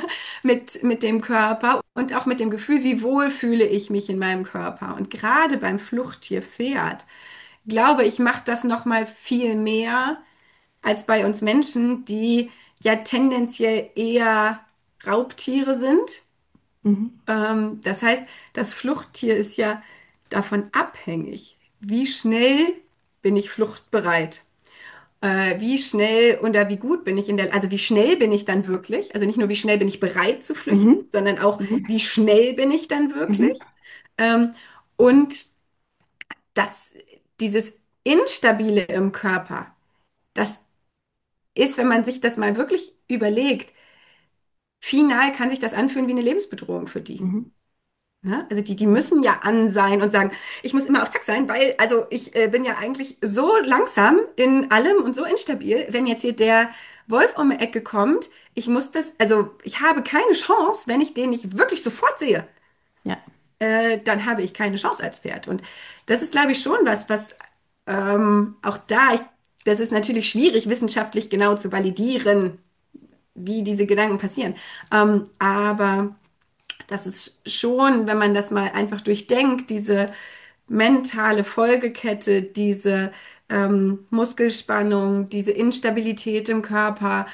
mit dem Körper und auch mit dem Gefühl, wie wohl fühle ich mich in meinem Körper. Und gerade beim Fluchttier Pferd, glaube ich, macht das noch mal viel mehr als bei uns Menschen, die ja tendenziell eher Raubtiere sind. Mhm. Das heißt, das Fluchttier ist ja davon abhängig, wie schnell bin ich fluchtbereit. Wie schnell oder wie gut bin ich in der, also wie schnell bin ich dann wirklich, also nicht nur wie schnell bin ich bereit zu flüchten, Mhm. sondern auch Mhm. wie schnell bin ich dann Mhm. wirklich. Ähm, und das, dieses Instabile im Körper, das ist, wenn man sich das mal wirklich überlegt, final kann sich das anfühlen wie eine Lebensbedrohung für die. Mhm. Ne? Also die müssen ja an sein und sagen, ich muss immer auf Zack sein, weil also ich bin ja eigentlich so langsam in allem und so instabil, wenn jetzt hier der Wolf um die Ecke kommt, ich muss das, also ich habe keine Chance, wenn ich den nicht wirklich sofort sehe, Ja. dann habe ich keine Chance als Pferd. Und das ist, glaube ich, schon was auch da, das ist natürlich schwierig, wissenschaftlich genau zu validieren, wie diese Gedanken passieren. Aber das ist schon, wenn man das mal einfach durchdenkt, diese mentale Folgekette, diese Muskelspannung, diese Instabilität im Körper,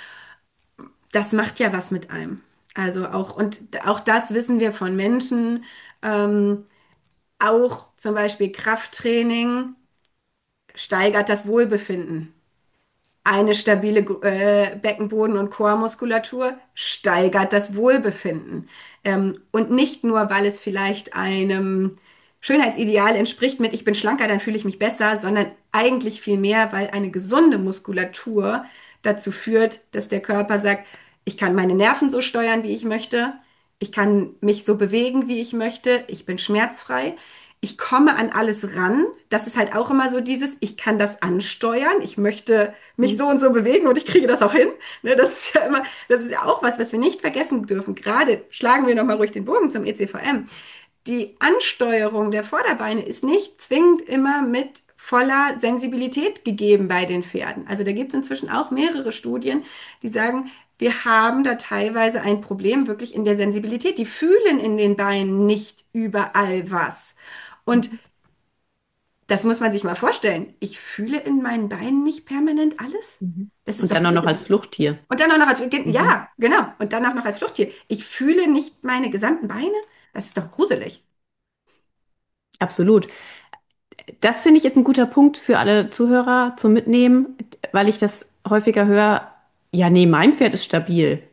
das macht ja was mit einem. Also auch, und auch das wissen wir von Menschen, ähm, auch zum Beispiel Krafttraining steigert das Wohlbefinden. Eine stabile Beckenboden- und Chormuskulatur steigert das Wohlbefinden. Und nicht nur, weil es vielleicht einem Schönheitsideal entspricht mit ich bin schlanker, dann fühle ich mich besser, sondern eigentlich viel mehr, weil eine gesunde Muskulatur dazu führt, dass der Körper sagt, ich kann meine Nerven so steuern, wie ich möchte, ich kann mich so bewegen, wie ich möchte, ich bin schmerzfrei. Ich komme an alles ran. Das ist halt auch immer so dieses, ich kann das ansteuern. Ich möchte mich Mhm. so und so bewegen und ich kriege das auch hin. Ne, das ist ja immer, das ist ja auch was wir nicht vergessen dürfen. Gerade schlagen wir nochmal ruhig den Bogen zum ECVM. Die Ansteuerung der Vorderbeine ist nicht zwingend immer mit voller Sensibilität gegeben bei den Pferden. Also da gibt es inzwischen auch mehrere Studien, die sagen, wir haben da teilweise ein Problem wirklich in der Sensibilität. Die fühlen in den Beinen nicht überall was. Und das muss man sich mal vorstellen. Ich fühle in meinen Beinen nicht permanent alles. Mhm. Das ist Und doch dann auch noch als gruselig. Fluchttier. Und dann auch noch als, Mhm. ja, genau. Und dann auch noch als Fluchttier. Ich fühle nicht meine gesamten Beine. Das ist doch gruselig. Absolut. Das finde ich ist ein guter Punkt für alle Zuhörer zum Mitnehmen, weil ich das häufiger höre. Ja, nee, mein Pferd ist stabil.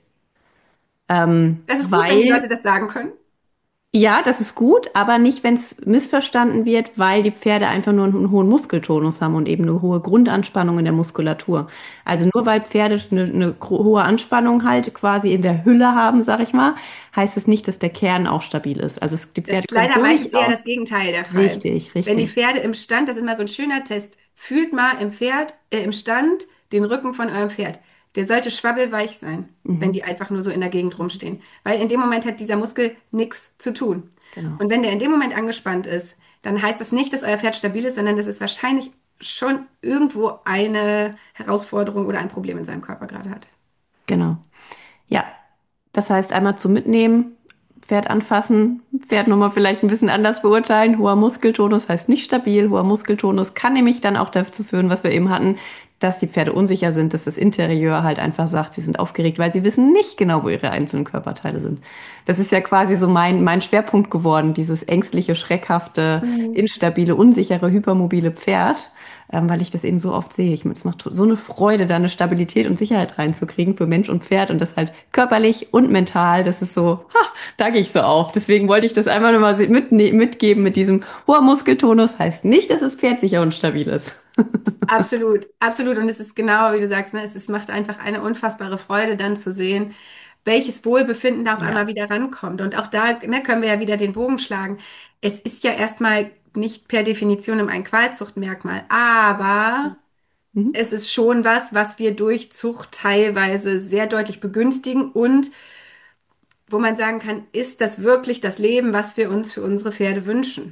Das ist gut, wenn die Weil, Leute das sagen können. ja, das ist gut, aber nicht, wenn es missverstanden wird, weil die Pferde einfach nur einen hohen Muskeltonus haben und eben eine hohe Grundanspannung in der Muskulatur. Also nur weil Pferde eine hohe Anspannung halt quasi in der Hülle haben, sag ich mal, heißt es nicht, dass der Kern auch stabil ist. Also die Das Pferde ist können leider meistens Honig eher das aus. Gegenteil der Fall. Richtig, Wenn die richtig. Pferde im Stand, das ist immer so ein schöner Test, fühlt mal im Stand den Rücken von eurem Pferd. Der sollte schwabbelweich sein, wenn Mhm. die einfach nur so in der Gegend Mhm. rumstehen. Weil in dem Moment hat dieser Muskel nichts zu tun. Genau. Und wenn der in dem Moment angespannt ist, dann heißt das nicht, dass euer Pferd stabil ist, sondern das ist wahrscheinlich schon irgendwo eine Herausforderung oder ein Problem in seinem Körper gerade hat. Genau. Ja, das heißt einmal zum Mitnehmen. Pferd anfassen, Pferd nochmal vielleicht ein bisschen anders beurteilen. Hoher Muskeltonus heißt nicht stabil. Hoher Muskeltonus kann nämlich dann auch dazu führen, was wir eben hatten, dass die Pferde unsicher sind, dass das Interieur halt einfach sagt, sie sind aufgeregt, weil sie wissen nicht genau, wo ihre einzelnen Körperteile sind. Das ist ja quasi so mein Schwerpunkt geworden, dieses ängstliche, schreckhafte, Mhm. instabile, unsichere, hypermobile Pferd, weil ich das eben so oft sehe. Es macht so eine Freude, da eine Stabilität und Sicherheit reinzukriegen für Mensch und Pferd und das halt körperlich und mental. Das ist so, ha, da gehe ich so auf. Deswegen wollte ich das einfach nochmal mitgeben mit diesem hoher Muskeltonus. Heißt nicht, dass das Pferd sicher und stabil ist. Absolut, absolut. Und es ist genau, wie du sagst, ne, es macht einfach eine unfassbare Freude, dann zu sehen, welches Wohlbefinden da auf Ja. einmal wieder rankommt. Und auch da, ne, können wir ja wieder den Bogen schlagen. Es ist ja erstmal nicht per Definition ein Qualzuchtmerkmal, aber Mhm. es ist schon was, was wir durch Zucht teilweise sehr deutlich begünstigen und wo man sagen kann, ist das wirklich das Leben, was wir uns für unsere Pferde wünschen?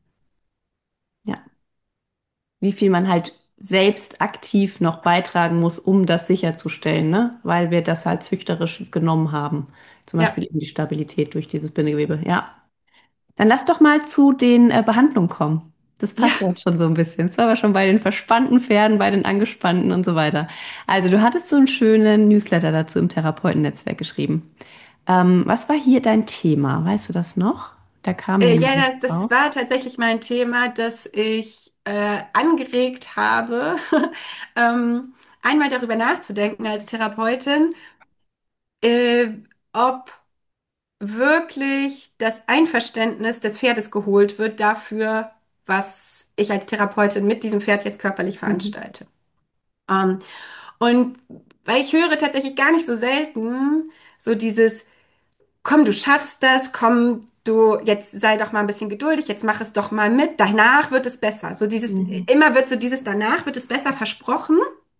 Ja. Wie viel man halt selbst aktiv noch beitragen muss, um das sicherzustellen, ne? Weil wir das halt züchterisch genommen haben. Zum Ja, Beispiel eben die Stabilität durch dieses Bindegewebe. Ja. Dann lass doch mal zu den Behandlungen kommen. Das passt ja. ja jetzt schon so ein bisschen. Das war aber schon bei den verspannten Pferden, bei den angespannten und so weiter. Also, du hattest so einen schönen Newsletter dazu im Therapeutennetzwerk geschrieben. Was war hier dein Thema? Weißt du das noch? Da kam Ja, jemand das drauf. war tatsächlich mein Thema, das ich angeregt habe, ähm, einmal darüber nachzudenken als Therapeutin, äh, ob wirklich das Einverständnis des Pferdes geholt wird dafür, was ich als Therapeutin mit diesem Pferd jetzt körperlich Mhm. veranstalte. Ähm, und weil ich höre tatsächlich gar nicht so selten so dieses, komm, du schaffst das, komm, du, jetzt sei doch mal ein bisschen geduldig, jetzt mach es doch mal mit, danach wird es besser. So dieses, Mhm. immer wird so dieses danach wird es besser versprochen.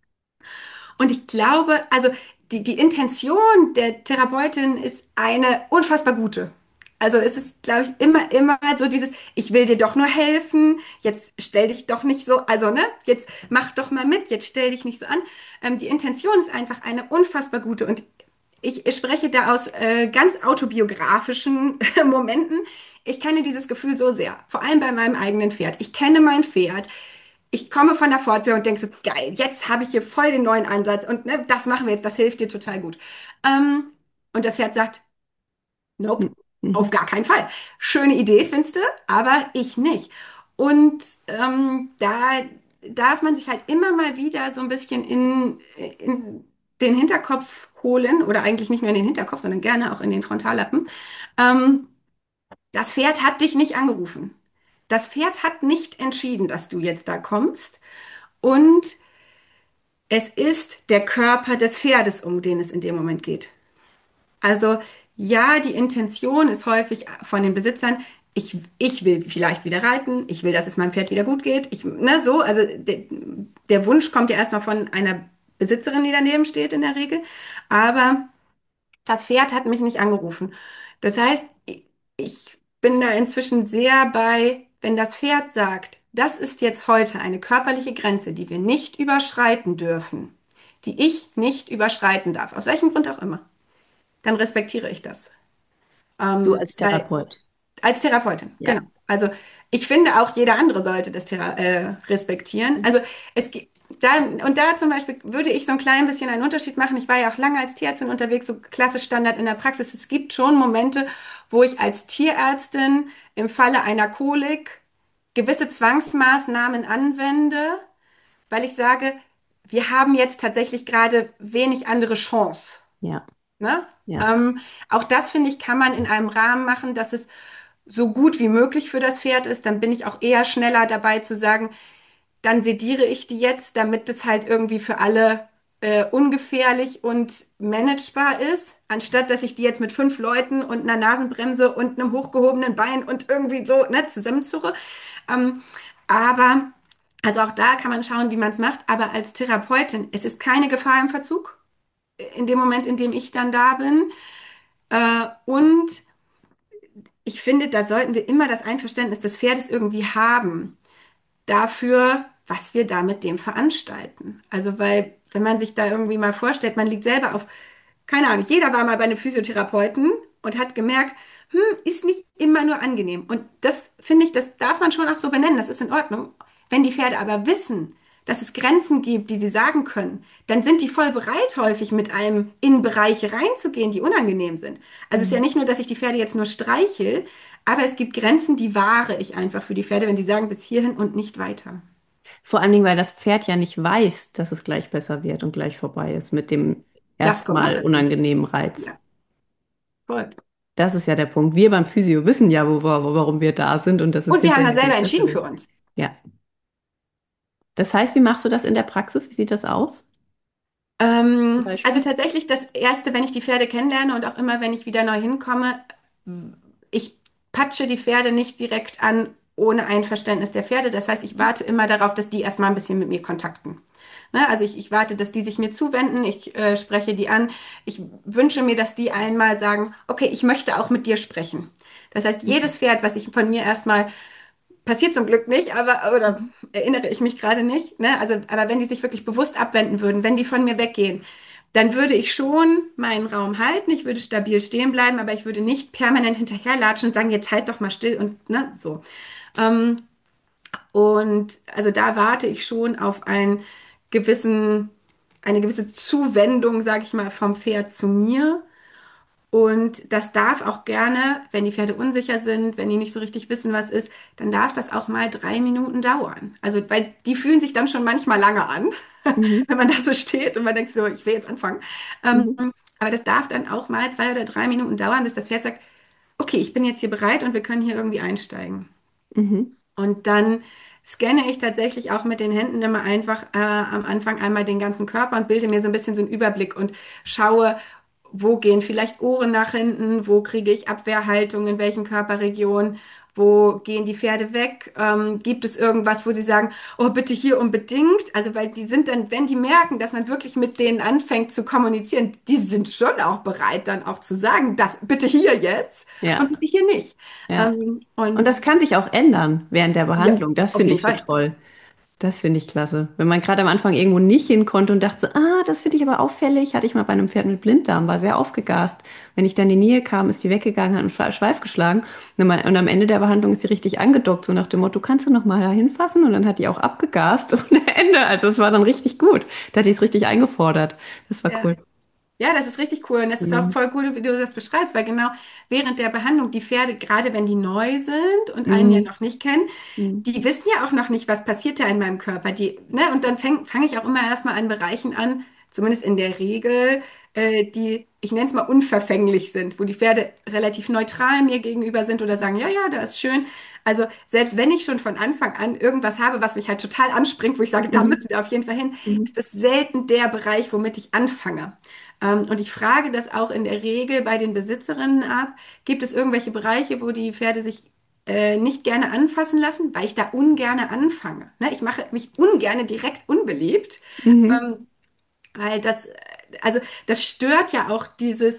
Und ich glaube, also die Intention der Therapeutin ist eine unfassbar gute. Also es ist, glaube ich, immer so dieses, ich will dir doch nur helfen, jetzt stell dich doch nicht so, also ne, jetzt mach doch mal mit, jetzt stell dich nicht so an. Die Intention ist einfach eine unfassbar gute und ich spreche da aus ganz autobiografischen Momenten. Ich kenne dieses Gefühl so sehr, vor allem bei meinem eigenen Pferd. Ich kenne mein Pferd. Ich komme von der Fortbildung und denke so, geil, jetzt habe ich hier voll den neuen Ansatz und ne, das machen wir jetzt, das hilft dir total gut. Ähm, und das Pferd sagt, nope, auf Mhm. gar keinen Fall. Schöne Idee, findest du, aber ich nicht. Und da darf man sich halt immer mal wieder so ein bisschen in den Hinterkopf holen, oder eigentlich nicht nur in den Hinterkopf, sondern gerne auch in den Frontallappen. Ähm, Das Pferd hat dich nicht angerufen. Das Pferd hat nicht entschieden, dass du jetzt da kommst. Und es ist der Körper des Pferdes, um den es in dem Moment geht. Also ja, die Intention ist häufig von den Besitzern, ich will vielleicht wieder reiten, ich will, dass es meinem Pferd wieder gut geht. Ne, so, also der Wunsch kommt ja erstmal von einer Besitzerin, die daneben steht in der Regel. Aber das Pferd hat mich nicht angerufen. Das heißt, ich bin da inzwischen sehr bei, wenn das Pferd sagt, das ist jetzt heute eine körperliche Grenze, die wir nicht überschreiten dürfen, die ich nicht überschreiten darf, aus welchem Grund auch immer, dann respektiere ich das. Du als Weil Therapeut. als Therapeutin, Ja. genau. Also ich finde auch jeder andere sollte das respektieren. Also es gibt da und da zum Beispiel würde ich so ein klein bisschen einen Unterschied machen. Ich war ja auch lange als Tierärztin unterwegs, so klassisch Standard in der Praxis. Es gibt schon Momente, wo ich als Tierärztin im Falle einer Kolik gewisse Zwangsmaßnahmen anwende, weil ich sage, wir haben jetzt tatsächlich gerade wenig andere Chance. Ja. Ne? Ja. Ähm, Auch das, finde ich, kann man in einem Rahmen machen, dass es so gut wie möglich für das Pferd ist. Dann bin ich auch eher schneller dabei zu sagen, dann sediere ich die jetzt, damit es halt irgendwie für alle ungefährlich und managebar ist, anstatt dass ich die jetzt mit 5 Leuten und einer Nasenbremse und einem hochgehobenen Bein und irgendwie so ne, zusammenzurre. Ähm, aber, also auch da kann man schauen, wie man es macht. Aber als Therapeutin, es ist keine Gefahr im Verzug in dem Moment, in dem ich dann da bin. Und ich finde, da sollten wir immer das Einverständnis des Pferdes irgendwie haben dafür, was wir da mit dem veranstalten. Also, weil, wenn man sich da irgendwie mal vorstellt, man liegt selber auf, keine Ahnung, jeder war mal bei einem Physiotherapeuten und hat gemerkt, ist nicht immer nur angenehm. Und das finde ich, das darf man schon auch so benennen, das ist in Ordnung. Wenn die Pferde aber wissen, dass es Grenzen gibt, die sie sagen können, dann sind die voll bereit, häufig mit einem in Bereiche reinzugehen, die unangenehm sind. Also es ist ja Mhm. nicht nur, dass ich die Pferde jetzt nur streichel, aber es gibt Grenzen, die wahre ich einfach für die Pferde, wenn sie sagen, bis hierhin und nicht weiter. Vor allen Dingen, weil das Pferd ja nicht weiß, dass es gleich besser wird und gleich vorbei ist mit dem Das kommt noch erstmal dazu. unangenehmen Reiz. Ja, voll. Das ist ja der Punkt. Wir beim Physio wissen ja, warum wir da sind und dass es Und wir haben hinterher halt selber gleich besser entschieden für wird. uns. Ja. Das heißt, wie machst du das in der Praxis? Wie sieht das aus? Zum Also Beispiel? tatsächlich das Erste, wenn ich die Pferde kennenlerne und auch immer, wenn ich wieder neu hinkomme, ich patsche die Pferde nicht direkt an ohne Einverständnis der Pferde. Das heißt, ich warte immer darauf, dass die erstmal ein bisschen mit mir kontakten. Ne? Also ich warte, dass die sich mir zuwenden, ich spreche die an. Ich wünsche mir, dass die einmal sagen, okay, ich möchte auch mit dir sprechen. Das heißt, jedes Pferd, was ich von mir erstmal passiert zum Glück nicht, aber oder Mhm. erinnere ich mich gerade nicht, ne? Also, aber wenn die sich wirklich bewusst abwenden würden, wenn die von mir weggehen, dann würde ich schon meinen Raum halten, ich würde stabil stehen bleiben, aber ich würde nicht permanent hinterherlatschen und sagen, jetzt halt doch mal still und ne, so. Ähm, und also da warte ich schon auf eine gewisse Zuwendung, sage ich mal, vom Pferd zu mir. Und das darf auch gerne, wenn die Pferde unsicher sind, wenn die nicht so richtig wissen, was ist, dann darf das auch mal 3 Minuten dauern. Also, weil die fühlen sich dann schon manchmal lange an, Mhm. wenn man da so steht und man denkt so, ich will jetzt anfangen. Ähm, Mhm. aber das darf dann auch mal 2 oder 3 Minuten dauern, bis das Pferd sagt, okay, ich bin jetzt hier bereit und wir können hier irgendwie einsteigen. Mhm. Und dann scanne ich tatsächlich auch mit den Händen immer einfach am Anfang einmal den ganzen Körper und bilde mir so ein bisschen so einen Überblick und schaue, wo gehen vielleicht Ohren nach hinten, wo kriege ich Abwehrhaltung, in welchen Körperregionen, wo gehen die Pferde weg, gibt es irgendwas, wo sie sagen, oh, bitte hier unbedingt. Also, weil die sind dann, wenn die merken, dass man wirklich mit denen anfängt zu kommunizieren, die sind schon auch bereit, dann auch zu sagen, das bitte hier jetzt und Ja, bitte hier nicht. ja. Und Und das kann sich auch ändern während der ja, Behandlung. Das auf finde jeden ich so Fall. toll. Das finde ich klasse. Wenn man gerade am Anfang irgendwo nicht hin konnte und dachte, so, das finde ich aber auffällig, hatte ich mal bei einem Pferd mit Blinddarm, war sehr aufgegast. Wenn ich dann in die Nähe kam, ist die weggegangen, hat einen Schweif geschlagen. Und am Ende der Behandlung ist sie richtig angedockt, so nach dem Motto, kannst du noch mal da hinfassen? Und dann hat die auch abgegast ohne Ende. Also es war dann richtig gut. Da hat die es richtig eingefordert. Das war Ja. cool. Ja, das ist richtig cool und das ist auch Mhm. voll cool, wie du das beschreibst, weil genau während der Behandlung die Pferde, gerade wenn die neu sind und einen ja Mhm. noch nicht kennen, Mhm. die wissen ja auch noch nicht, was passiert da in meinem Körper. Die, ne, und dann fange ich auch immer erstmal an Bereichen an, zumindest in der Regel, die, ich nenne es mal, unverfänglich sind, wo die Pferde relativ neutral mir gegenüber sind oder sagen, ja, ja, da ist schön. Also selbst wenn ich schon von Anfang an irgendwas habe, was mich halt total anspringt, wo ich sage, da Mhm. müssen wir auf jeden Fall hin, Mhm. ist das selten der Bereich, womit ich anfange. Und ich frage das auch in der Regel bei den Besitzerinnen ab. Gibt es irgendwelche Bereiche, wo die Pferde sich nicht gerne anfassen lassen, weil ich da ungerne anfange. Ne? Ich mache mich ungerne direkt unbeliebt, Mhm. ähm, weil also das stört ja auch dieses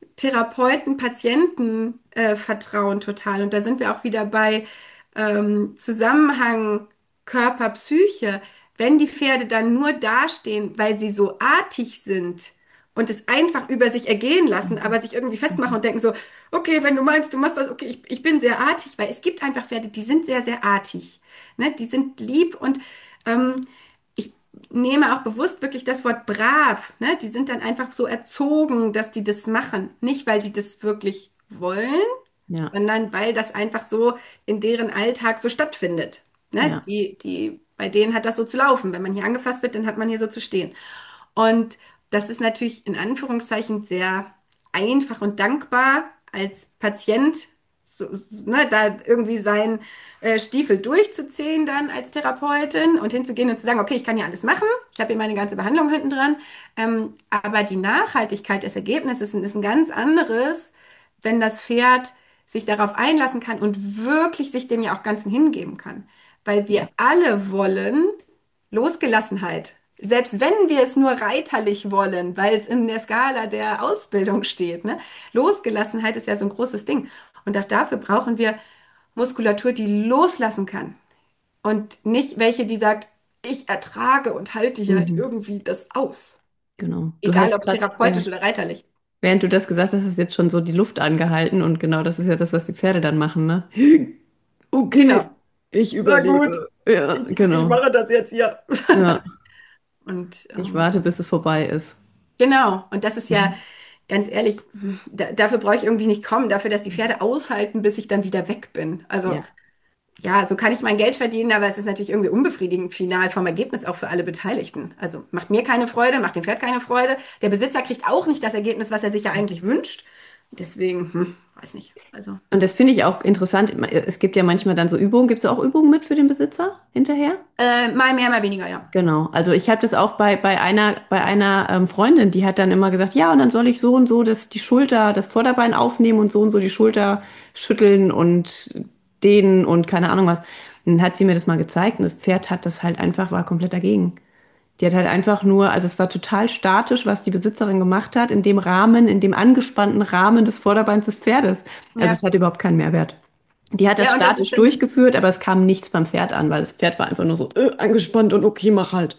Therapeuten-Patienten-Vertrauen total. Und da sind wir auch wieder bei Zusammenhang Körper-Psyche. Wenn die Pferde dann nur dastehen, weil sie so artig sind und es einfach über sich ergehen lassen, aber sich irgendwie festmachen und denken so, okay, wenn du meinst, du machst das, okay, ich bin sehr artig, weil es gibt einfach Pferde, die sind sehr, sehr artig. Ne? Die sind lieb und ich nehme auch bewusst wirklich das Wort brav. Ne? Die sind dann einfach so erzogen, dass die das machen. Nicht, weil die das wirklich wollen, Ja, sondern weil das einfach so in deren Alltag so stattfindet. Ne? ja, Bei denen hat das so zu laufen. Wenn man hier angefasst wird, dann hat man hier so zu stehen. Und das ist natürlich in Anführungszeichen sehr einfach und dankbar als Patient, ne, da irgendwie seinen Stiefel durchzuziehen dann als Therapeutin und hinzugehen und zu sagen, okay, ich kann hier alles machen, ich habe hier meine ganze Behandlung hinten dran, aber die Nachhaltigkeit des Ergebnisses ist ein ganz anderes, wenn das Pferd sich darauf einlassen kann und wirklich sich dem ja auch Ganzen hingeben kann. Weil wir ja, alle wollen Losgelassenheit. Selbst wenn wir es nur reiterlich wollen, weil es in der Skala der Ausbildung steht, ne? Losgelassenheit ist ja so ein großes Ding. Und auch dafür brauchen wir Muskulatur, die loslassen kann. Und nicht welche, die sagt, ich ertrage und halte hier halt mhm. irgendwie das aus. Genau. Du Egal hast ob gerade, ja. therapeutisch oder reiterlich. Während du das gesagt hast, ist jetzt schon so die Luft angehalten und genau das ist ja das, was die Pferde dann machen, ne? Genau. Okay, ich Na gut, überlebe. Ja, ich genau. mache das jetzt hier. Ja, Und ich warte, bis es vorbei ist. genau, und das ist ja Mhm. ganz ehrlich, dafür brauche ich irgendwie nicht kommen, dafür, dass die Pferde aushalten, bis ich dann wieder weg bin. Also Ja. ja, so kann ich mein Geld verdienen, aber es ist natürlich irgendwie unbefriedigend final vom Ergebnis auch für alle Beteiligten. Also macht mir keine Freude, macht dem Pferd keine Freude. Der Besitzer kriegt auch nicht das Ergebnis, was er sich ja eigentlich wünscht. Deswegen, weiß nicht. Also Und das finde ich auch interessant. Es gibt ja manchmal dann so Übungen. Gibt es auch Übungen mit für den Besitzer hinterher? mal mehr, mal weniger, ja. Genau. Also ich habe das auch bei einer Freundin, die hat dann immer gesagt, ja, und dann soll ich so und so die Schulter, das Vorderbein aufnehmen und so die Schulter schütteln und dehnen und keine Ahnung was. Und dann hat sie mir das mal gezeigt und das Pferd hat das halt einfach, war komplett dagegen. Die hat halt einfach nur, also es war total statisch, was die Besitzerin gemacht hat, in dem Rahmen, in dem angespannten Rahmen des Vorderbeins des Pferdes. Also es Ja. hat überhaupt keinen Mehrwert. Die hat das Ja, und das ist statisch dann, durchgeführt, aber es kam nichts beim Pferd an, weil das Pferd war einfach nur so angespannt und okay, mach halt.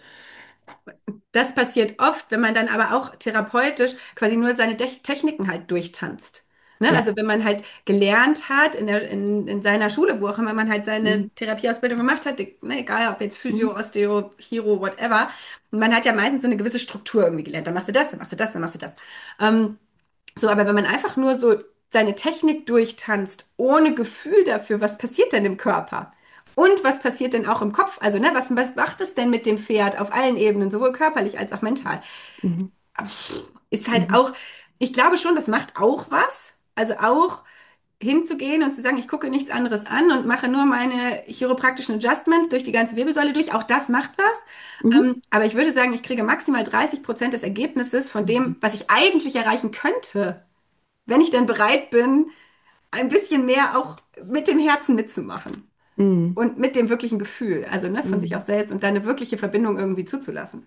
das passiert oft, wenn man dann aber auch therapeutisch quasi nur seine Techniken halt durchtanzt. Ne? Ja. Also wenn man halt gelernt hat in seiner Schule, wo auch immer man halt Mhm. seine Therapieausbildung gemacht hat, ne, egal ob jetzt Mhm. Physio, Osteo, Chiro, whatever, und man hat ja meistens so eine gewisse Struktur irgendwie gelernt. Dann machst du das, dann machst du das, dann machst du das. Ähm, so, aber wenn man einfach nur so seine Technik durchtanzt, ohne Gefühl dafür, was passiert denn im Körper? Und was passiert denn auch im Kopf? Also, ne, was macht es denn mit dem Pferd auf allen Ebenen, sowohl körperlich als auch mental? Mhm. Ist halt Mhm. auch, ich glaube schon, das macht auch was. Also auch hinzugehen und zu sagen, ich gucke nichts anderes an und mache nur meine chiropraktischen Adjustments durch die ganze Wirbelsäule durch. Auch das macht was. Mhm. Aber ich würde sagen, ich kriege maximal 30% des Ergebnisses von Mhm. dem, was ich eigentlich erreichen könnte, wenn ich dann bereit bin, ein bisschen mehr auch mit dem Herzen mitzumachen Mhm. und mit dem wirklichen Gefühl, also ne, von sich auch Mhm. selbst und da eine wirkliche Verbindung irgendwie zuzulassen.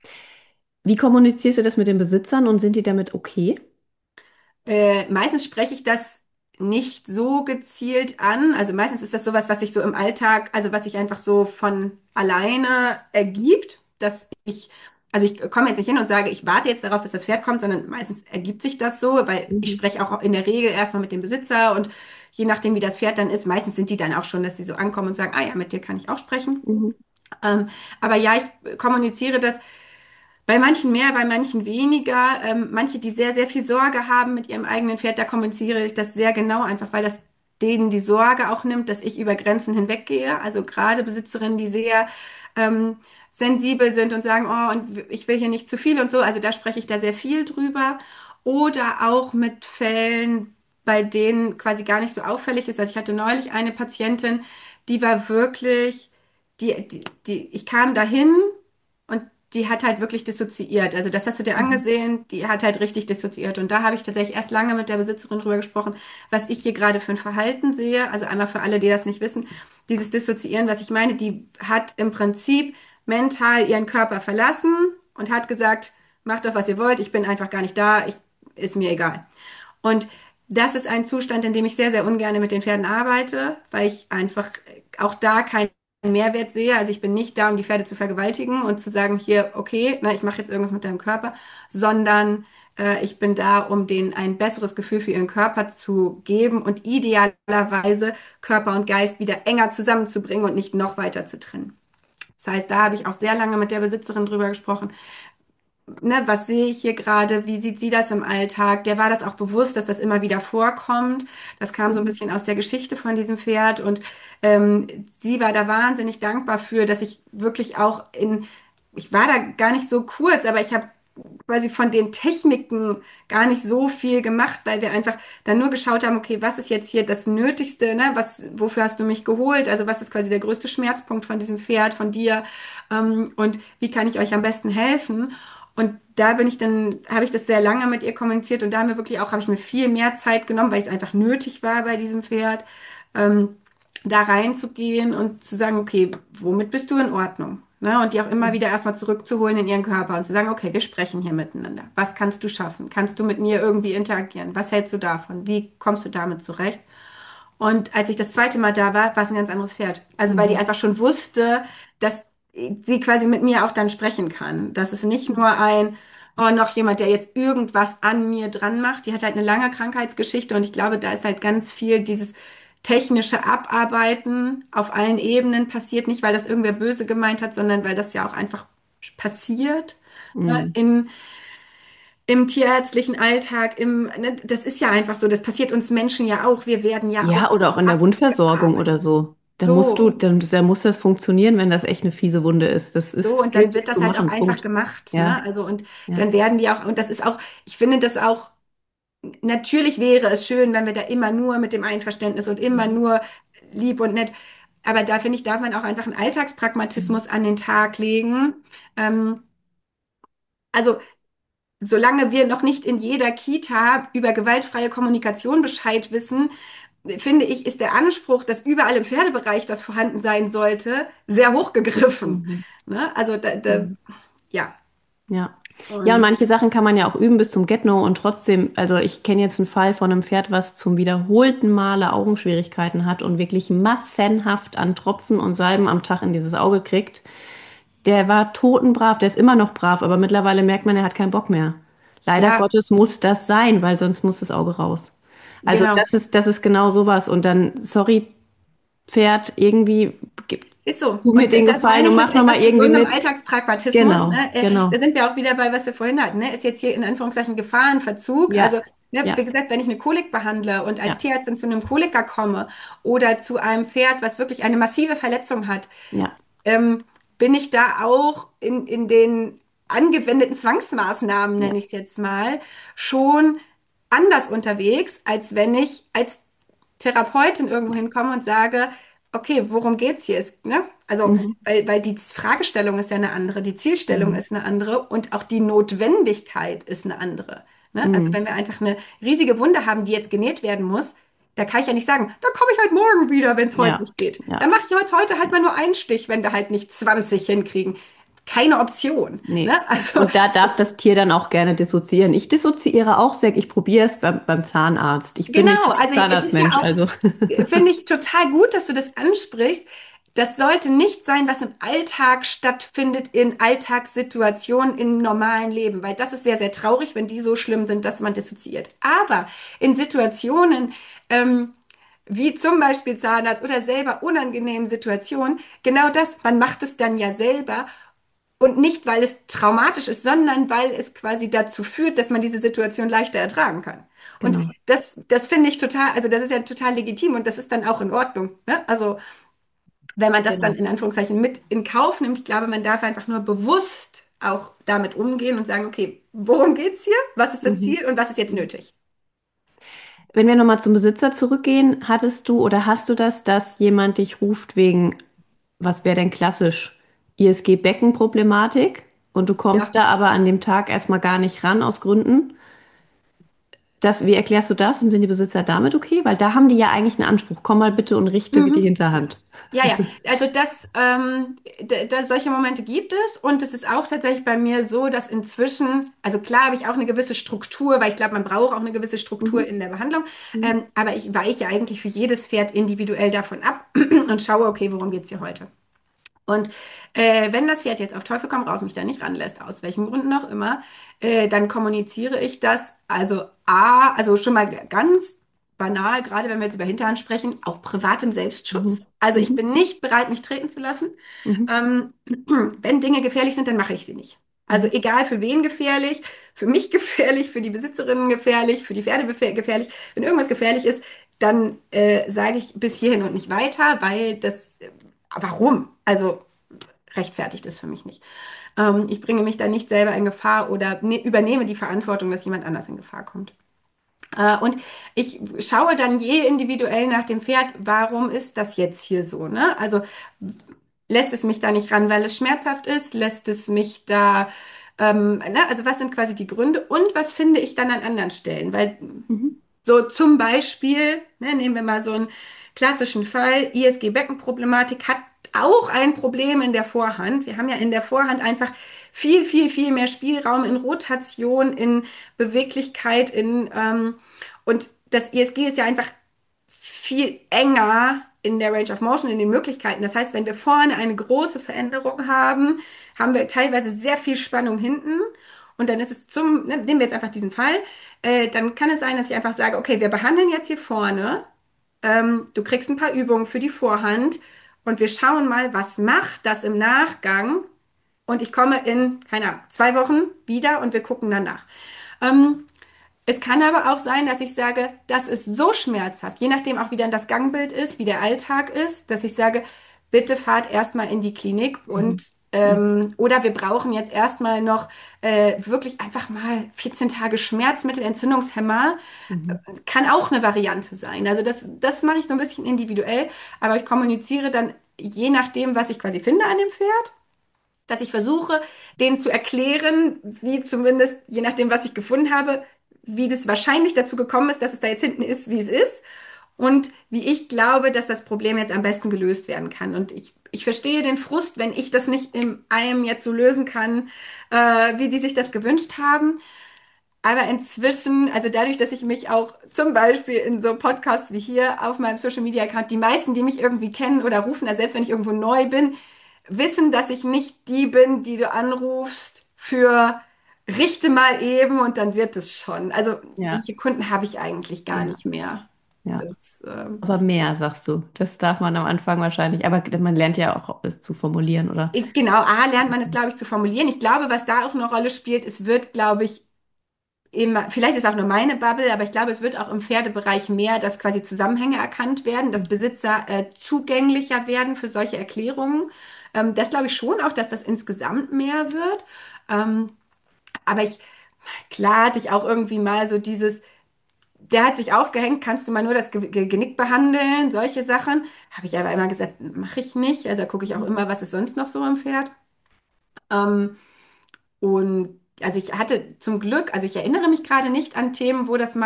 Wie kommunizierst du das mit den Besitzern und sind die damit okay? Meistens spreche ich das nicht so gezielt an. Also meistens ist das sowas, was sich so im Alltag, also was sich einfach so von alleine ergibt, dass also ich komme jetzt nicht hin und sage, ich warte jetzt darauf, bis das Pferd kommt, sondern meistens ergibt sich das so, weil ich Mhm. spreche auch in der Regel erstmal mit dem Besitzer und je nachdem, wie das Pferd dann ist, meistens sind die dann auch schon, dass sie so ankommen und sagen, ah ja, mit dir kann ich auch sprechen. Mhm. Ähm, aber ja, ich kommuniziere das bei manchen mehr, bei manchen weniger. Manche, die sehr, sehr viel Sorge haben mit ihrem eigenen Pferd, da kommuniziere ich das sehr genau, einfach weil das denen die Sorge auch nimmt, dass ich über Grenzen hinweggehe. Also gerade Besitzerinnen, die sehr ähm, sensibel sind und sagen, oh, und ich will hier nicht zu viel und so. Also da spreche ich da sehr viel drüber. Oder auch mit Fällen, bei denen quasi gar nicht so auffällig ist. Also ich hatte neulich eine Patientin, die war wirklich, ich kam dahin und die hat halt wirklich dissoziiert. Also das hast du dir Mhm. angesehen, die hat halt richtig dissoziiert. Und da habe ich tatsächlich erst lange mit der Besitzerin drüber gesprochen, was ich hier gerade für ein Verhalten sehe. Also einmal für alle, die das nicht wissen, dieses Dissoziieren, was ich meine, die hat im Prinzip mental ihren Körper verlassen und hat gesagt, macht doch, was ihr wollt, ich bin einfach gar nicht da, ist mir egal. Und das ist ein Zustand, in dem ich sehr, sehr ungern mit den Pferden arbeite, weil ich einfach auch da keinen Mehrwert sehe. Also ich bin nicht da, um die Pferde zu vergewaltigen und zu sagen, hier, okay, na, ich mache jetzt irgendwas mit deinem Körper, sondern ich bin da, um denen ein besseres Gefühl für ihren Körper zu geben und idealerweise Körper und Geist wieder enger zusammenzubringen und nicht noch weiter zu trennen. Das heißt, da habe ich auch sehr lange mit der Besitzerin drüber gesprochen, ne, was sehe ich hier gerade, wie sieht sie das im Alltag? Der war das auch bewusst, dass das immer wieder vorkommt. Das kam so ein Mhm. bisschen aus der Geschichte von diesem Pferd und sie war da wahnsinnig dankbar für, dass ich wirklich auch ich war da gar nicht so kurz, aber ich habe quasi von den Techniken gar nicht so viel gemacht, weil wir einfach dann nur geschaut haben, okay, was ist jetzt hier das Nötigste, ne? Wofür hast du mich geholt? Also was ist quasi der größte Schmerzpunkt von diesem Pferd, von dir? Und wie kann ich euch am besten helfen? Und da habe ich das sehr lange mit ihr kommuniziert und da habe ich mir viel mehr Zeit genommen, weil es einfach nötig war bei diesem Pferd, ähm, da reinzugehen und zu sagen, okay, womit bist du in Ordnung? Ne? Und die auch immer Mhm. wieder erstmal zurückzuholen in ihren Körper und zu sagen, okay, wir sprechen hier miteinander. Was kannst du schaffen? Kannst du mit mir irgendwie interagieren? Was hältst du davon? Wie kommst du damit zurecht? Und als ich das zweite Mal da war, war es ein ganz anderes Pferd. Also weil die Mhm. einfach schon wusste, dass sie quasi mit mir auch dann sprechen kann. Dass es nicht nur ein, oh, noch jemand, der jetzt irgendwas an mir dran macht. Die hat halt eine lange Krankheitsgeschichte und ich glaube, da ist halt ganz viel dieses technische Abarbeiten auf allen Ebenen passiert. Nicht, weil das irgendwer böse gemeint hat, sondern weil das ja auch einfach passiert. Ne? Mhm. Im tierärztlichen Alltag, ne, das ist ja einfach so, das passiert uns Menschen ja auch. Wir werden ja Ja, auch oder auch in der Wundversorgung oder abgearbeitet. so. So, Da muss das funktionieren, wenn das echt eine fiese Wunde ist. so, und dann Gilt wird es das zu halt auch machen. einfach Punkt. gemacht, ne? Ja, Also, und ja. dann werden die auch, und das ist auch, ich finde das auch, natürlich wäre es schön, wenn wir da immer nur mit dem Einverständnis und immer Mhm. nur lieb und nett, aber da finde ich, darf man auch einfach einen Mhm. Alltagspragmatismus an den Tag legen. Ähm, also, solange wir noch nicht in jeder Kita über gewaltfreie Kommunikation Bescheid wissen, finde ich, ist der Anspruch, dass überall im Pferdebereich das vorhanden sein sollte, sehr hoch gegriffen. Mhm. Ne? Also Mhm. ja. Ja. Ja, und Und manche Sachen kann man ja auch üben bis zum Get-No und trotzdem, also ich kenne jetzt einen Fall von einem Pferd, was zum wiederholten Male Augenschwierigkeiten hat und wirklich massenhaft an Tropfen und Salben am Tag in dieses Auge kriegt. Der war totenbrav, der ist immer noch brav, aber mittlerweile merkt man, er hat keinen Bock mehr. Leider ja, Gottes muss das sein, weil sonst muss das Auge raus. Also genau. das ist genau sowas. Und dann, sorry, Pferd, irgendwie, Ist so. tu mir Und den das Gefallen meine und ich mit mach noch mal etwas irgendwie gesundem mit. Alltagspragmatismus. Genau, Ne? Da genau. sind wir auch wieder bei, was wir vorhin hatten. Ne? Ist jetzt hier in Anführungszeichen Gefahrenverzug. Ja, Also, ne, ja, wie gesagt, wenn ich eine Kolik behandle und als ja, Tierärztin zu einem Koliker komme oder zu einem Pferd, was wirklich eine massive Verletzung hat, ja, ähm, bin ich da auch in den angewendeten Zwangsmaßnahmen, ja, nenne ich es jetzt mal, schon anders unterwegs, als wenn ich als Therapeutin irgendwo ja. hinkomme und sage, okay, worum geht's hier? Ne? Also, Mhm. weil die Fragestellung ist ja eine andere, die Zielstellung Mhm. ist eine andere und auch die Notwendigkeit ist eine andere. Ne? Also, Mhm. wenn wir einfach eine riesige Wunde haben, die jetzt genäht werden muss, da kann ich ja nicht sagen, da komme ich halt morgen wieder, wenn es heute Ja, nicht geht. ja. Dann mache ich heute halt mal nur einen Stich, wenn wir halt nicht 20 hinkriegen. Keine Option. Ne? Nee. Also, Und da darf das Tier dann auch gerne dissoziieren. Ich dissoziiere auch sehr, ich probiere es beim Zahnarzt. Ich bin nicht genau, so der also es ist ja Zahnarztmensch, auch, also. finde ich total gut, dass du das ansprichst. Das sollte nicht sein, was im Alltag stattfindet, in Alltagssituationen im normalen Leben, weil das ist sehr, sehr traurig, wenn die so schlimm sind, dass man dissoziiert. Aber in Situationen, ähm, wie zum Beispiel Zahnarzt oder selber unangenehmen Situationen, genau das, man macht es dann ja selber und nicht, weil es traumatisch ist, sondern weil es quasi dazu führt, dass man diese Situation leichter ertragen kann. Und Genau, das finde ich total, also das ist ja total legitim und das ist dann auch in Ordnung. Ne? Also wenn man das dann genau. in Anführungszeichen mit in Kauf nimmt, ich glaube, man darf einfach nur bewusst auch damit umgehen und sagen, okay, worum geht's hier? Was ist das Mhm. Ziel und was ist jetzt nötig? Wenn wir nochmal zum Besitzer zurückgehen, hattest du oder hast du das, dass jemand dich ruft wegen, was wäre denn klassisch? ISG-Beckenproblematik und du kommst Ja. da aber an dem Tag erstmal gar nicht ran aus Gründen? Wie erklärst du das und sind die Besitzer damit okay? Weil da haben die ja eigentlich einen Anspruch. Komm mal bitte und richte wie die Mhm. Hinterhand. Ja, ja, also solche Momente gibt es und es ist auch tatsächlich bei mir so, dass inzwischen, also klar habe ich auch eine gewisse Struktur, weil ich glaube, man braucht auch eine gewisse Struktur Mhm. in der Behandlung, Mhm. aber ich weiche eigentlich für jedes Pferd individuell davon ab und schaue, okay, worum geht's hier heute? Und wenn das Pferd jetzt auf Teufel komm raus mich da nicht ranlässt, aus welchen Gründen auch immer, dann kommuniziere ich das. Also schon mal ganz banal, gerade wenn wir jetzt über Hinterhand sprechen, auch privatem Selbstschutz. Mhm. Also ich Mhm. bin nicht bereit, mich treten zu lassen. Mhm. Ähm, wenn Dinge gefährlich sind, dann mache ich sie nicht. Also Mhm. egal für wen gefährlich, für mich gefährlich, für die Besitzerinnen gefährlich, für die Pferde gefährlich. Wenn irgendwas gefährlich ist, dann sage ich bis hierhin und nicht weiter, weil warum? Also rechtfertigt es für mich nicht. Ich bringe mich da nicht selber in Gefahr oder übernehme die Verantwortung, dass jemand anders in Gefahr kommt. Und ich schaue dann je individuell nach dem Pferd, warum ist das jetzt hier so, ne? Also lässt es mich da nicht ran, weil es schmerzhaft ist? Lässt es mich da, ne? Also was sind quasi die Gründe und was finde ich dann an anderen Stellen? Weil Mhm. so zum Beispiel, ne, nehmen wir mal so einen klassischen Fall, ISG-Beckenproblematik hat auch ein Problem in der Vorhand. Wir haben ja in der Vorhand einfach viel, viel, viel mehr Spielraum in Rotation, in Beweglichkeit, und das ISG ist ja einfach viel enger in der Range of Motion, in den Möglichkeiten. Das heißt, wenn wir vorne eine große Veränderung haben, haben wir teilweise sehr viel Spannung hinten. und dann ist es nehmen wir jetzt einfach diesen Fall, dann kann es sein, dass ich einfach sage, okay, wir behandeln jetzt hier vorne, du kriegst ein paar Übungen für die Vorhand und wir schauen mal, was macht das im Nachgang und ich komme in, keine Ahnung, 2 Wochen wieder und wir gucken danach. Ähm, Es kann aber auch sein, dass ich sage, das ist so schmerzhaft, je nachdem auch wie dann das Gangbild ist, wie der Alltag ist, dass ich sage, bitte fahrt erstmal in die Klinik Mhm. und Mhm. oder wir brauchen jetzt erstmal noch wirklich einfach mal 14 Tage Schmerzmittel, Entzündungshemmer. Mhm. Kann auch eine Variante sein. Also das mache ich so ein bisschen individuell, aber ich kommuniziere dann je nachdem, was ich quasi finde an dem Pferd, dass ich versuche, denen zu erklären, wie zumindest, je nachdem, was ich gefunden habe, wie das wahrscheinlich dazu gekommen ist, dass es da jetzt hinten ist, wie es ist. Und wie ich glaube, dass das Problem jetzt am besten gelöst werden kann. Und ich verstehe den Frust, wenn ich das nicht in einem jetzt so lösen kann, wie die sich das gewünscht haben. Aber inzwischen, also dadurch, dass ich mich auch zum Beispiel in so Podcasts wie hier auf meinem Social Media Account, die meisten, die mich irgendwie kennen oder rufen, also selbst wenn ich irgendwo neu bin, wissen, dass ich nicht die bin, die du anrufst für richte mal eben und dann wird es schon. Also Ja, solche Kunden habe ich eigentlich gar ja, nicht mehr. ja. Das, Aber mehr, sagst du. Das darf man am Anfang wahrscheinlich. Aber man lernt ja auch, es zu formulieren, oder? genau, A, lernt man es, glaube ich, zu formulieren. Ich glaube, was da auch eine Rolle spielt, es wird, glaube ich, immer, vielleicht ist auch nur meine Bubble, aber ich glaube, es wird auch im Pferdebereich mehr, dass quasi Zusammenhänge erkannt werden, dass Besitzer zugänglicher werden für solche Erklärungen. Das glaube ich schon auch, dass das insgesamt mehr wird. Ähm, aber klar hatte ich auch irgendwie mal so dieses, der hat sich aufgehängt, kannst du mal nur das Genick behandeln, solche Sachen. Habe ich aber immer gesagt, mache ich nicht. Also gucke ich auch Mhm. immer, was ist sonst noch so im Pferd. Ähm, und also ich hatte zum Glück, also ich erinnere mich gerade nicht an Themen,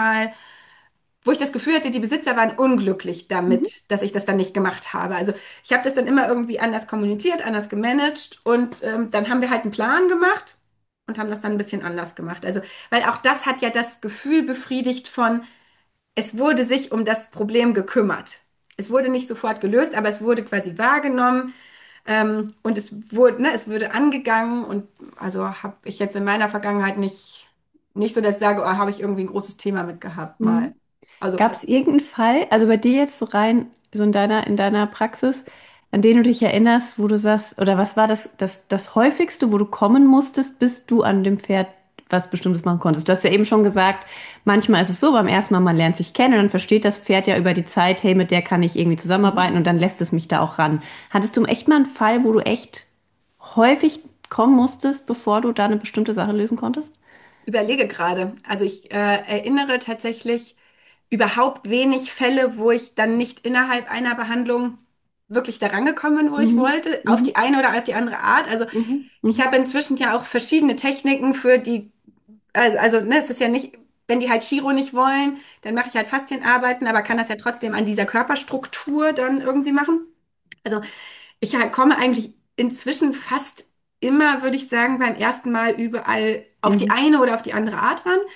wo ich das Gefühl hatte, die Besitzer waren unglücklich Mhm. damit, dass ich das dann nicht gemacht habe. Also ich habe das dann immer irgendwie anders kommuniziert, anders gemanagt und dann haben wir halt einen Plan gemacht und haben das dann ein bisschen anders gemacht. Also, weil auch das hat ja das Gefühl befriedigt von, es wurde sich um das Problem gekümmert. Es wurde nicht sofort gelöst, aber es wurde quasi wahrgenommen. Und es wurde angegangen und also habe ich jetzt in meiner Vergangenheit nicht so, dass ich sage, oh, habe ich irgendwie ein großes Thema mit gehabt mal. Mhm. Also Gab es irgendeinen Fall, also bei dir jetzt so rein, so in deiner Praxis, an den du dich erinnerst, wo du sagst, oder was war das häufigste, wo du kommen musstest, bis du an dem Pferd was Bestimmtes machen konntest? Du hast ja eben schon gesagt, manchmal ist es so, beim ersten Mal, man lernt sich kennen und dann versteht das Pferd ja über die Zeit, hey, mit der kann ich irgendwie mhm. zusammenarbeiten und dann lässt es mich da auch ran. Hattest du echt mal einen Fall, wo du echt häufig kommen musstest, bevor du da eine bestimmte Sache lösen konntest? Überlege gerade. Also ich erinnere tatsächlich überhaupt wenig Fälle, wo ich dann nicht innerhalb einer Behandlung wirklich daran gekommen bin, wo ich Mhm. wollte, auf Mhm. die eine oder auf die andere Art. Also Mhm. ich Mhm. habe inzwischen ja auch verschiedene Techniken für die, also ne, es ist ja nicht, wenn die halt Chiro nicht wollen, dann mache ich halt Faszienarbeiten, aber kann das ja trotzdem an dieser Körperstruktur dann irgendwie machen. Also komme eigentlich inzwischen fast immer, würde ich sagen, beim ersten Mal überall auf die Mhm. eine oder auf die andere Art ran.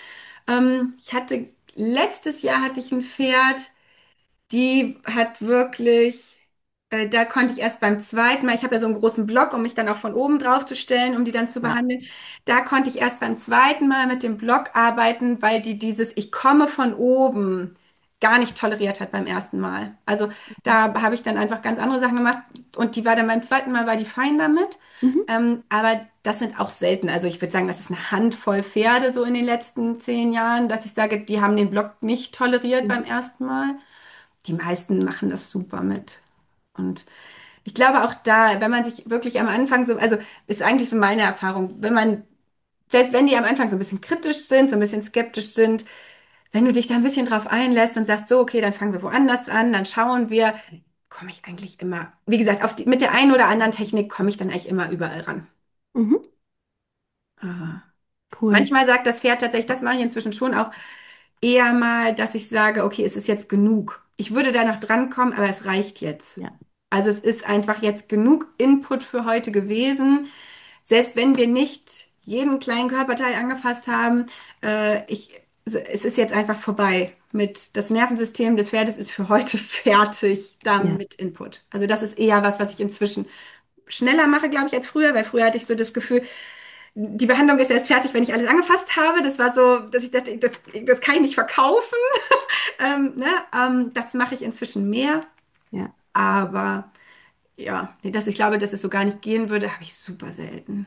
Letztes Jahr hatte ich ein Pferd, die hat wirklich, da konnte ich erst beim zweiten Mal, ich habe ja so einen großen Block, um mich dann auch von oben drauf zu stellen, um die dann zu Ja. behandeln. Da konnte ich erst beim zweiten Mal mit dem Block arbeiten, weil die dieses Ich komme von oben gar nicht toleriert hat beim ersten Mal. Also da habe ich dann einfach ganz andere Sachen gemacht und die war dann beim zweiten Mal, war die fein damit. Mhm. Aber das sind auch selten. Also ich würde sagen, das ist eine Handvoll Pferde so in den letzten 10 Jahren, dass ich sage, die haben den Block nicht toleriert beim Mhm. ersten Mal. Die meisten machen das super mit. Und ich glaube auch da, wenn man sich wirklich am Anfang so, also ist eigentlich so meine Erfahrung, selbst wenn die am Anfang so ein bisschen kritisch sind, so ein bisschen skeptisch sind, wenn du dich da ein bisschen drauf einlässt und sagst, so, okay, dann fangen wir woanders an, dann schauen wir, komme ich eigentlich immer, wie gesagt, mit der einen oder anderen Technik komme ich dann eigentlich immer überall ran. Mhm. Ah. Cool. Manchmal sagt das Pferd tatsächlich, das mache ich inzwischen schon auch, eher mal, dass ich sage, okay, es ist jetzt genug. Ich würde da noch drankommen, aber es reicht jetzt. Ja. Also es ist einfach jetzt genug Input für heute gewesen. Selbst wenn wir nicht jeden kleinen Körperteil angefasst haben, es ist jetzt einfach vorbei. Das Nervensystem des Pferdes ist für heute fertig da Ja. mit Input. Also das ist eher was ich inzwischen schneller mache, glaube ich, als früher, weil früher hatte ich so das Gefühl, die Behandlung ist erst fertig, wenn ich alles angefasst habe. Das war so, dass ich dachte, das kann ich nicht verkaufen. Ne? Das mache ich inzwischen mehr. Ja. Aber ja, nee, ich glaube, dass es so gar nicht gehen würde, habe ich super selten.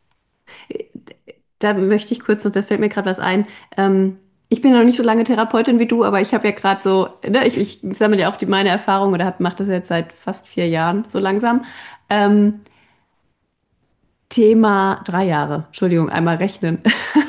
Da möchte ich kurz noch, da fällt mir gerade was ein. Ich bin noch nicht so lange Therapeutin wie du, aber ich habe ja gerade so, ne, ich sammle ja auch meine Erfahrung oder mache das jetzt seit fast 4 Jahren so langsam. Ähm, Thema 3 Jahre, Entschuldigung, einmal rechnen.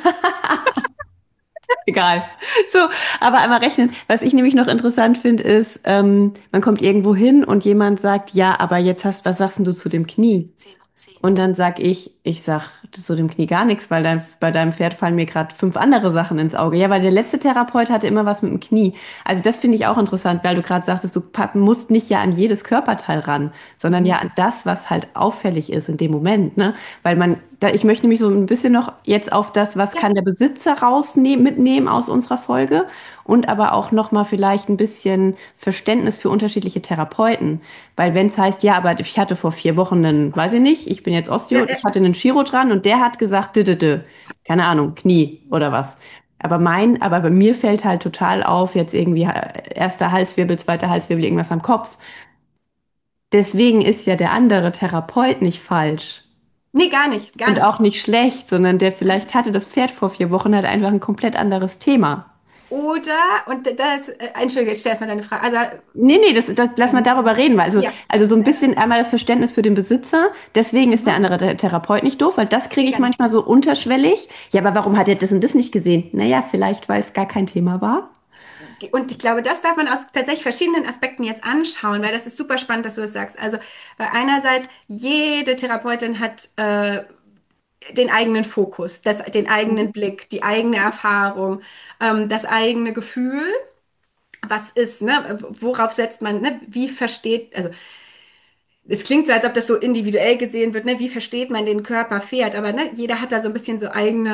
Egal. So, aber einmal rechnen. Was ich nämlich noch interessant finde, ist, man kommt irgendwo hin und jemand sagt, ja, aber jetzt was sagst denn du zu dem Knie? Und dann sag ich sag zu dem Knie gar nichts, weil bei deinem Pferd fallen mir gerade 5 andere Sachen ins Auge. Ja, weil der letzte Therapeut hatte immer was mit dem Knie. Also das finde ich auch interessant, weil du gerade sagtest, du musst nicht ja an jedes Körperteil ran, sondern ja an das, was halt auffällig ist in dem Moment, ne? Weil ich möchte nämlich so ein bisschen noch jetzt auf das, was Ja. kann der Besitzer mitnehmen aus unserer Folge und aber auch noch mal vielleicht ein bisschen Verständnis für unterschiedliche Therapeuten. Weil wenn es heißt, ja, aber ich hatte vor 4 Wochen einen, weiß ich nicht, ich bin jetzt Osteo Ja, und ja. ich hatte einen Chiro dran und der hat gesagt, keine Ahnung, Knie oder was. Aber bei mir fällt halt total auf, jetzt irgendwie erster Halswirbel, zweiter Halswirbel, irgendwas am Kopf. Deswegen ist ja der andere Therapeut nicht falsch Nee, gar nicht, gar und nicht. auch nicht schlecht, sondern der vielleicht hatte das Pferd vor 4 Wochen halt einfach ein komplett anderes Thema. Oder, und das, entschuldige, ich stelle erstmal deine Frage. Also, Nee, lass mal darüber reden, weil ja, also so ein bisschen einmal das Verständnis für den Besitzer, deswegen ist der mhm. andere Therapeut nicht doof, weil das kriege Nee, ich gar nicht. manchmal so unterschwellig. Ja, aber warum hat er das und das nicht gesehen? Naja, vielleicht, weil es gar kein Thema war. Und ich glaube, das darf man aus tatsächlich verschiedenen Aspekten jetzt anschauen, weil das ist super spannend, dass du das sagst. Also, weil einerseits, jede Therapeutin hat den eigenen Fokus, den eigenen Mhm. Blick, die eigene Erfahrung, das eigene Gefühl. Was ist, ne? Worauf setzt man, ne? Wie versteht, also es klingt so, als ob das so individuell gesehen wird, ne? Wie versteht man den Körper Pferd? Aber ne, jeder hat da so ein bisschen so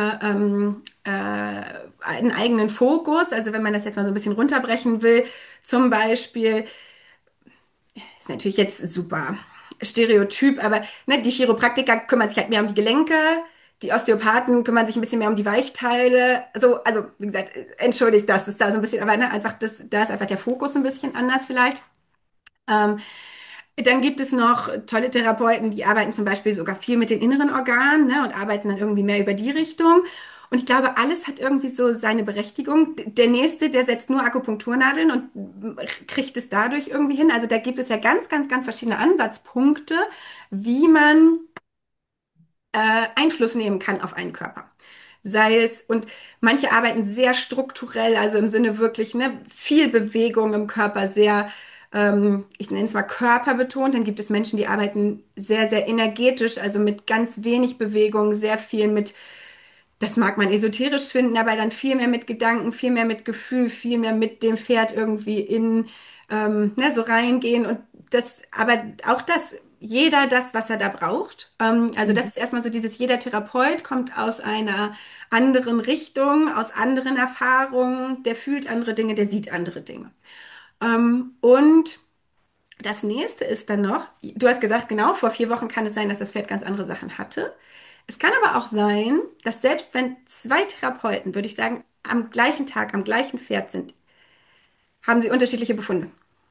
einen eigenen Fokus. Also wenn man das jetzt mal so ein bisschen runterbrechen will, zum Beispiel, ist natürlich jetzt super Stereotyp, aber ne, die Chiropraktiker kümmern sich halt mehr um die Gelenke, die Osteopathen kümmern sich ein bisschen mehr um die Weichteile. Also wie gesagt, entschuldigt, das ist da so ein bisschen, aber ne, einfach da ist einfach der Fokus ein bisschen anders vielleicht. Ähm, Dann gibt es noch tolle Therapeuten, die arbeiten zum Beispiel sogar viel mit den inneren Organen, ne, und arbeiten dann irgendwie mehr über die Richtung. Und ich glaube, alles hat irgendwie so seine Berechtigung. Der nächste, der setzt nur Akupunkturnadeln und kriegt es dadurch irgendwie hin. Also da gibt es ja ganz, ganz, ganz verschiedene Ansatzpunkte, wie man Einfluss nehmen kann auf einen Körper. Sei es, und manche arbeiten sehr strukturell, also im Sinne wirklich, ne, viel Bewegung im Körper, sehr, ich nenne es mal körperbetont. Dann gibt es Menschen, die arbeiten sehr, sehr energetisch, also mit ganz wenig Bewegung, sehr viel mit, das mag man esoterisch finden, aber dann viel mehr mit Gedanken, viel mehr mit Gefühl, viel mehr mit dem Pferd irgendwie ne, so reingehen. Und aber auch jeder das, was er da braucht. Also das Mhm. ist erstmal so jeder Therapeut kommt aus einer anderen Richtung, aus anderen Erfahrungen, der fühlt andere Dinge, der sieht andere Dinge. Und das nächste ist dann noch, du hast gesagt, genau, vor 4 Wochen kann es sein, dass das Pferd ganz andere Sachen hatte. Es kann aber auch sein, dass selbst wenn zwei Therapeuten, würde ich sagen, am gleichen Tag, am gleichen Pferd sind, haben sie unterschiedliche Befunde.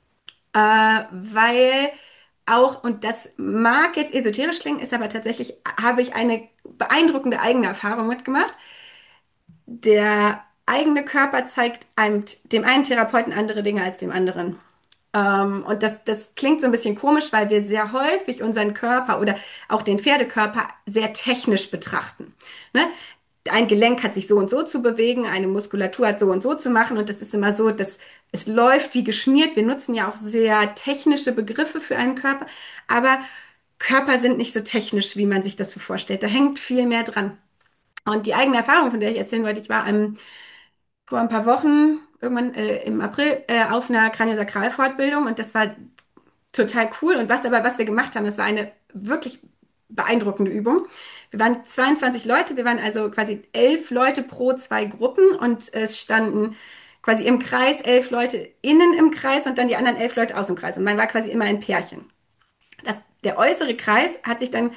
Weil auch, und das mag jetzt esoterisch klingen, ist aber tatsächlich, habe ich eine beeindruckende eigene Erfahrung mitgemacht. Der eigene Körper zeigt dem einen Therapeuten andere Dinge als dem anderen. Und das klingt so ein bisschen komisch, weil wir sehr häufig unseren Körper oder auch den Pferdekörper sehr technisch betrachten. Ne? Ein Gelenk hat sich so und so zu bewegen, eine Muskulatur hat so und so zu machen und das ist immer so, dass es läuft wie geschmiert. Wir nutzen ja auch sehr technische Begriffe für einen Körper, aber Körper sind nicht so technisch, wie man sich das so vorstellt. Da hängt viel mehr dran. Und die eigene Erfahrung, von der ich erzählen wollte, ich war vor ein paar Wochen, irgendwann im April, auf einer Kraniosakralfortbildung und das war total cool. Und was wir gemacht haben, das war eine wirklich beeindruckende Übung. Wir waren 22 Leute, wir waren also quasi 11 Leute pro zwei Gruppen und es standen quasi im Kreis 11 Leute innen im Kreis und dann die anderen 11 Leute aus dem Kreis. Und man war quasi immer ein Pärchen. Der äußere Kreis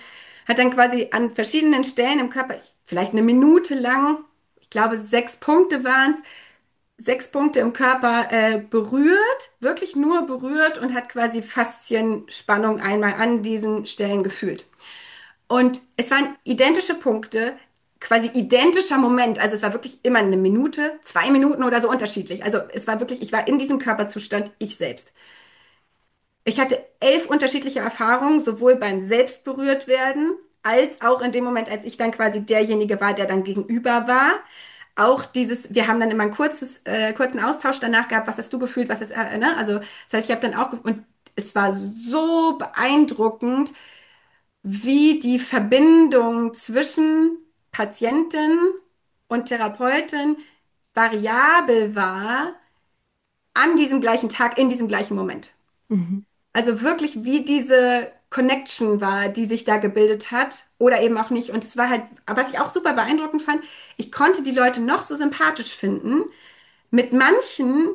hat dann quasi an verschiedenen Stellen im Körper, vielleicht eine Minute lang, ich glaube 6 Punkte waren es, 6 Punkte im Körper berührt, wirklich nur berührt und hat quasi Faszienspannung einmal an diesen Stellen gefühlt. Und es waren identische Punkte, quasi identischer Moment. Also es war wirklich immer eine Minute, 2 Minuten oder so unterschiedlich. Also es war wirklich, ich war in diesem Körperzustand, ich selbst. Ich hatte 11 unterschiedliche Erfahrungen, sowohl beim Selbstberührt werden, als auch in dem Moment, als ich dann quasi derjenige war, der dann gegenüber war. Auch dieses, wir haben dann immer einen kurzen Austausch danach gehabt, was hast du gefühlt, was ist, ne? Also das heißt, ich habe dann auch, und es war so beeindruckend, wie die Verbindung zwischen Patientin und Therapeutin variabel war an diesem gleichen Tag, in diesem gleichen Moment. Mhm. Also wirklich, wie diese Connection war, die sich da gebildet hat oder eben auch nicht. Und es war halt, was ich auch super beeindruckend fand, ich konnte die Leute noch so sympathisch finden. Mit manchen,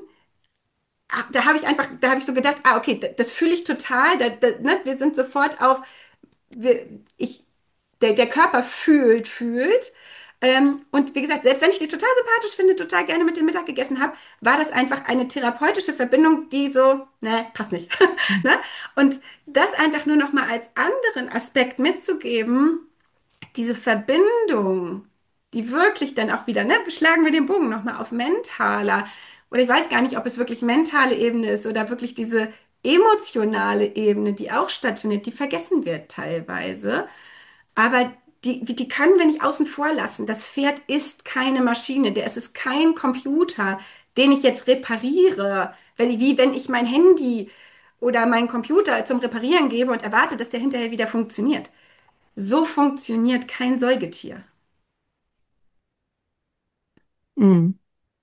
da habe ich einfach, da habe ich so gedacht, ah, okay, das fühle ich total. Ne, wir sind sofort auf, wir, ich, der Körper fühlt. Und wie gesagt, selbst wenn ich die total sympathisch finde, total gerne mit dem Mittag gegessen habe, war das einfach eine therapeutische Verbindung, die so, ne, passt nicht. Ne? Und das einfach nur noch mal als anderen Aspekt mitzugeben, diese Verbindung, die wirklich dann auch wieder, ne, schlagen wir den Bogen noch mal auf mentaler. Oder ich weiß gar nicht, ob es wirklich mentale Ebene ist oder wirklich diese emotionale Ebene, die auch stattfindet, die vergessen wird teilweise. Aber die können wir nicht außen vor lassen. Das Pferd ist keine Maschine, es ist kein Computer, den ich jetzt repariere. Wie wenn ich mein Handy oder meinen Computer zum Reparieren gebe und erwarte, dass der hinterher wieder funktioniert. So funktioniert kein Säugetier. Mhm.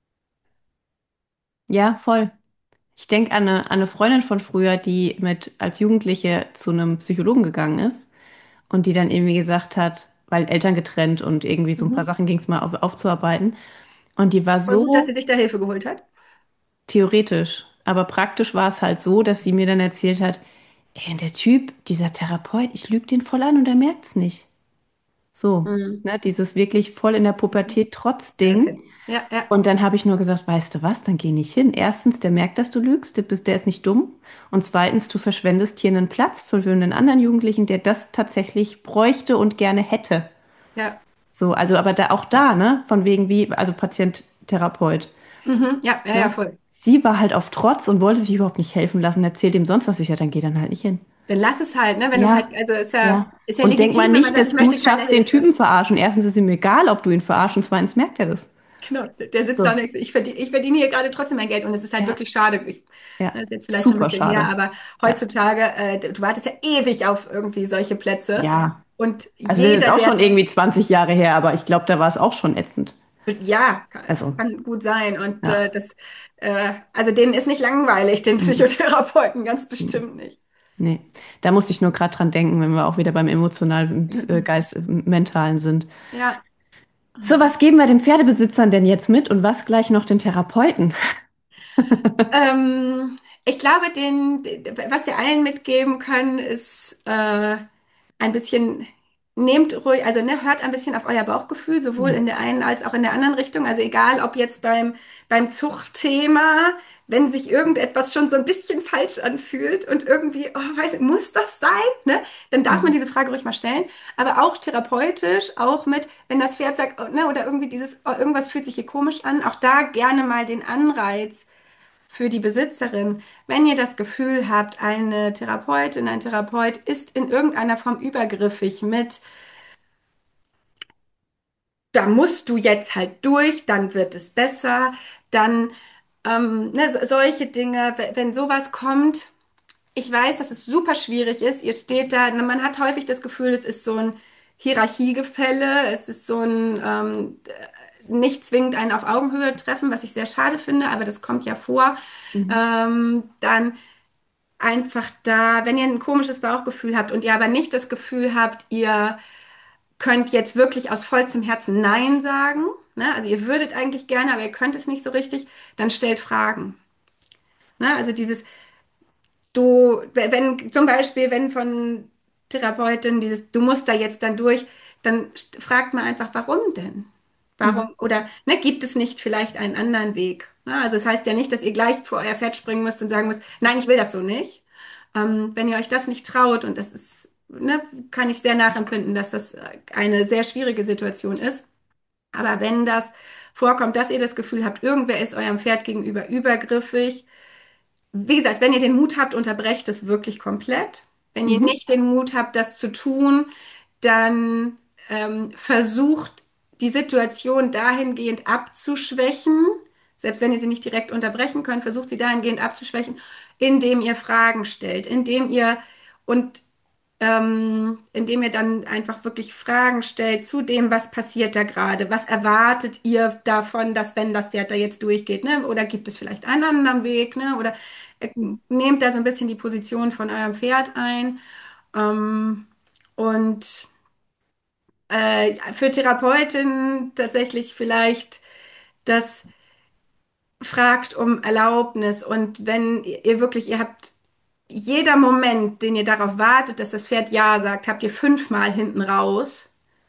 Ja, voll. Ich denke an eine Freundin von früher, die mit als Jugendliche zu einem Psychologen gegangen ist und die dann irgendwie gesagt hat, weil Eltern getrennt und irgendwie so ein paar Mhm. Sachen ging es mal aufzuarbeiten. Und die war Voll gut, dass so sie sich da Hilfe geholt hat. theoretisch, aber praktisch war es halt so, dass sie mir dann erzählt hat, ey, und der Typ, dieser Therapeut, ich lüge den voll an und er merkt es nicht. So, Mhm. ne, dieses wirklich voll in der Pubertät Ja, trotzdem. okay. Ja, ja, Und dann habe ich nur gesagt, weißt du was, dann geh nicht hin. Erstens, der merkt, dass du lügst, der ist nicht dumm. Und zweitens, du verschwendest hier einen Platz für einen anderen Jugendlichen, der das tatsächlich bräuchte und gerne hätte. ja. So, also aber da auch da, ne, von wegen wie, also Patient, Therapeut, Mhm. Ja, ja, ja, ne? voll. Sie war halt auf Trotz und wollte sich überhaupt nicht helfen lassen, erzählt ihm sonst was. Ich ja, dann geh dann halt nicht hin. Dann lass es halt, ne? Wenn du halt, Ja, also ja. ist ja Und denk mal legitim, wenn man nicht, sagt, ich dass du möchte es keine schaffst, den Hilfe. Typen verarschen. Erstens ist ihm egal, ob du ihn verarschst und zweitens merkt er das. Genau, der sitzt da und So. denkt, so, ich verdiene hier gerade trotzdem mein Geld und es ist halt Ja, wirklich schade. ja. Das ist jetzt vielleicht schon ein Super bisschen her, schade. aber Ja. heutzutage, du wartest ja ewig auf irgendwie solche Plätze Ja. und Also das ist jeder, auch der schon es, irgendwie 20 Jahre her, aber ich glaube, da war es auch schon ätzend. ja, Also, kann gut sein und ja. also denen ist nicht langweilig, den Mhm. Psychotherapeuten, ganz Mhm. bestimmt nicht. Nee. Da musste ich nur gerade dran denken, wenn wir auch wieder beim emotionalen Mhm. Geist, mentalen sind. Ja. So, was geben wir den Pferdebesitzern denn jetzt mit und was gleich noch den Therapeuten? Ich glaube, was wir allen mitgeben können, ist ein bisschen, nehmt ruhig, also ne, hört ein bisschen auf euer Bauchgefühl, sowohl Mhm. in der einen als auch in der anderen Richtung. Also egal, ob jetzt beim Zuchtthema, wenn sich irgendetwas schon so ein bisschen falsch anfühlt und irgendwie, oh, weiß, muss das sein? Ne? Dann darf man Mhm. diese Frage ruhig mal stellen. Aber auch therapeutisch, auch mit, wenn das Pferd sagt, oh, ne, oder irgendwie dieses, oh, irgendwas fühlt sich hier komisch an, auch da gerne mal den Anreiz für die Besitzerin, wenn ihr das Gefühl habt, eine Therapeutin, ein Therapeut ist in irgendeiner Form übergriffig mit, da musst du jetzt halt durch, dann wird es besser, dann ne, solche Dinge, wenn sowas kommt, ich weiß, dass es super schwierig ist. Ihr steht da, ne, man hat häufig das Gefühl, es ist so ein Hierarchiegefälle, es ist so ein nicht zwingend ein auf Augenhöhe treffen, was ich sehr schade finde, aber das kommt ja vor. Mhm. Dann einfach da, wenn ihr ein komisches Bauchgefühl habt und ihr aber nicht das Gefühl habt, ihr könnt jetzt wirklich aus vollstem Herzen Nein sagen, ne? Also ihr würdet eigentlich gerne, aber ihr könnt es nicht so richtig, dann stellt Fragen. Ne? Also dieses, wenn zum Beispiel, wenn von Therapeutin, dieses, du musst da jetzt dann durch, dann fragt man einfach, warum denn? Warum? Mhm. Oder ne, gibt es nicht vielleicht einen anderen Weg? Ne? Also es heißt ja nicht, dass ihr gleich vor euer Pferd springen müsst und sagen müsst, nein, ich will das so nicht. Wenn ihr euch das nicht traut, und das ist, ne, kann ich sehr nachempfinden, dass das eine sehr schwierige Situation ist. Aber wenn das vorkommt, dass ihr das Gefühl habt, irgendwer ist eurem Pferd gegenüber übergriffig, wie gesagt, wenn ihr den Mut habt, unterbrecht es wirklich komplett. Wenn ihr Mhm. nicht den Mut habt, das zu tun, dann versucht die Situation dahingehend abzuschwächen. Selbst wenn ihr sie nicht direkt unterbrechen könnt, versucht sie dahingehend abzuschwächen, indem ihr Fragen stellt, und indem ihr dann einfach wirklich Fragen stellt zu dem, was passiert da gerade. Was erwartet ihr davon, dass wenn das Pferd da jetzt durchgeht, ne? Oder gibt es vielleicht einen anderen Weg, ne? Oder nehmt da so ein bisschen die Position von eurem Pferd ein. Ähm, und für Therapeutinnen tatsächlich vielleicht das fragt um Erlaubnis. Und wenn ihr wirklich, ihr habt jeder Moment, den ihr darauf wartet, dass das Pferd Ja sagt, habt ihr fünfmal hinten raus,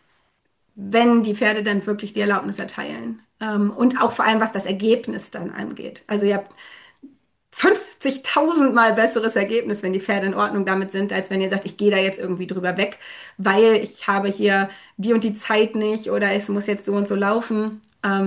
wenn die Pferde dann wirklich die Erlaubnis erteilen. Und auch vor allem, was das Ergebnis dann angeht. Also ihr habt 50.000 Mal besseres Ergebnis, wenn die Pferde in Ordnung damit sind, als wenn ihr sagt, ich gehe da jetzt irgendwie drüber weg, weil ich habe hier die und die Zeit nicht oder es muss jetzt so und so laufen.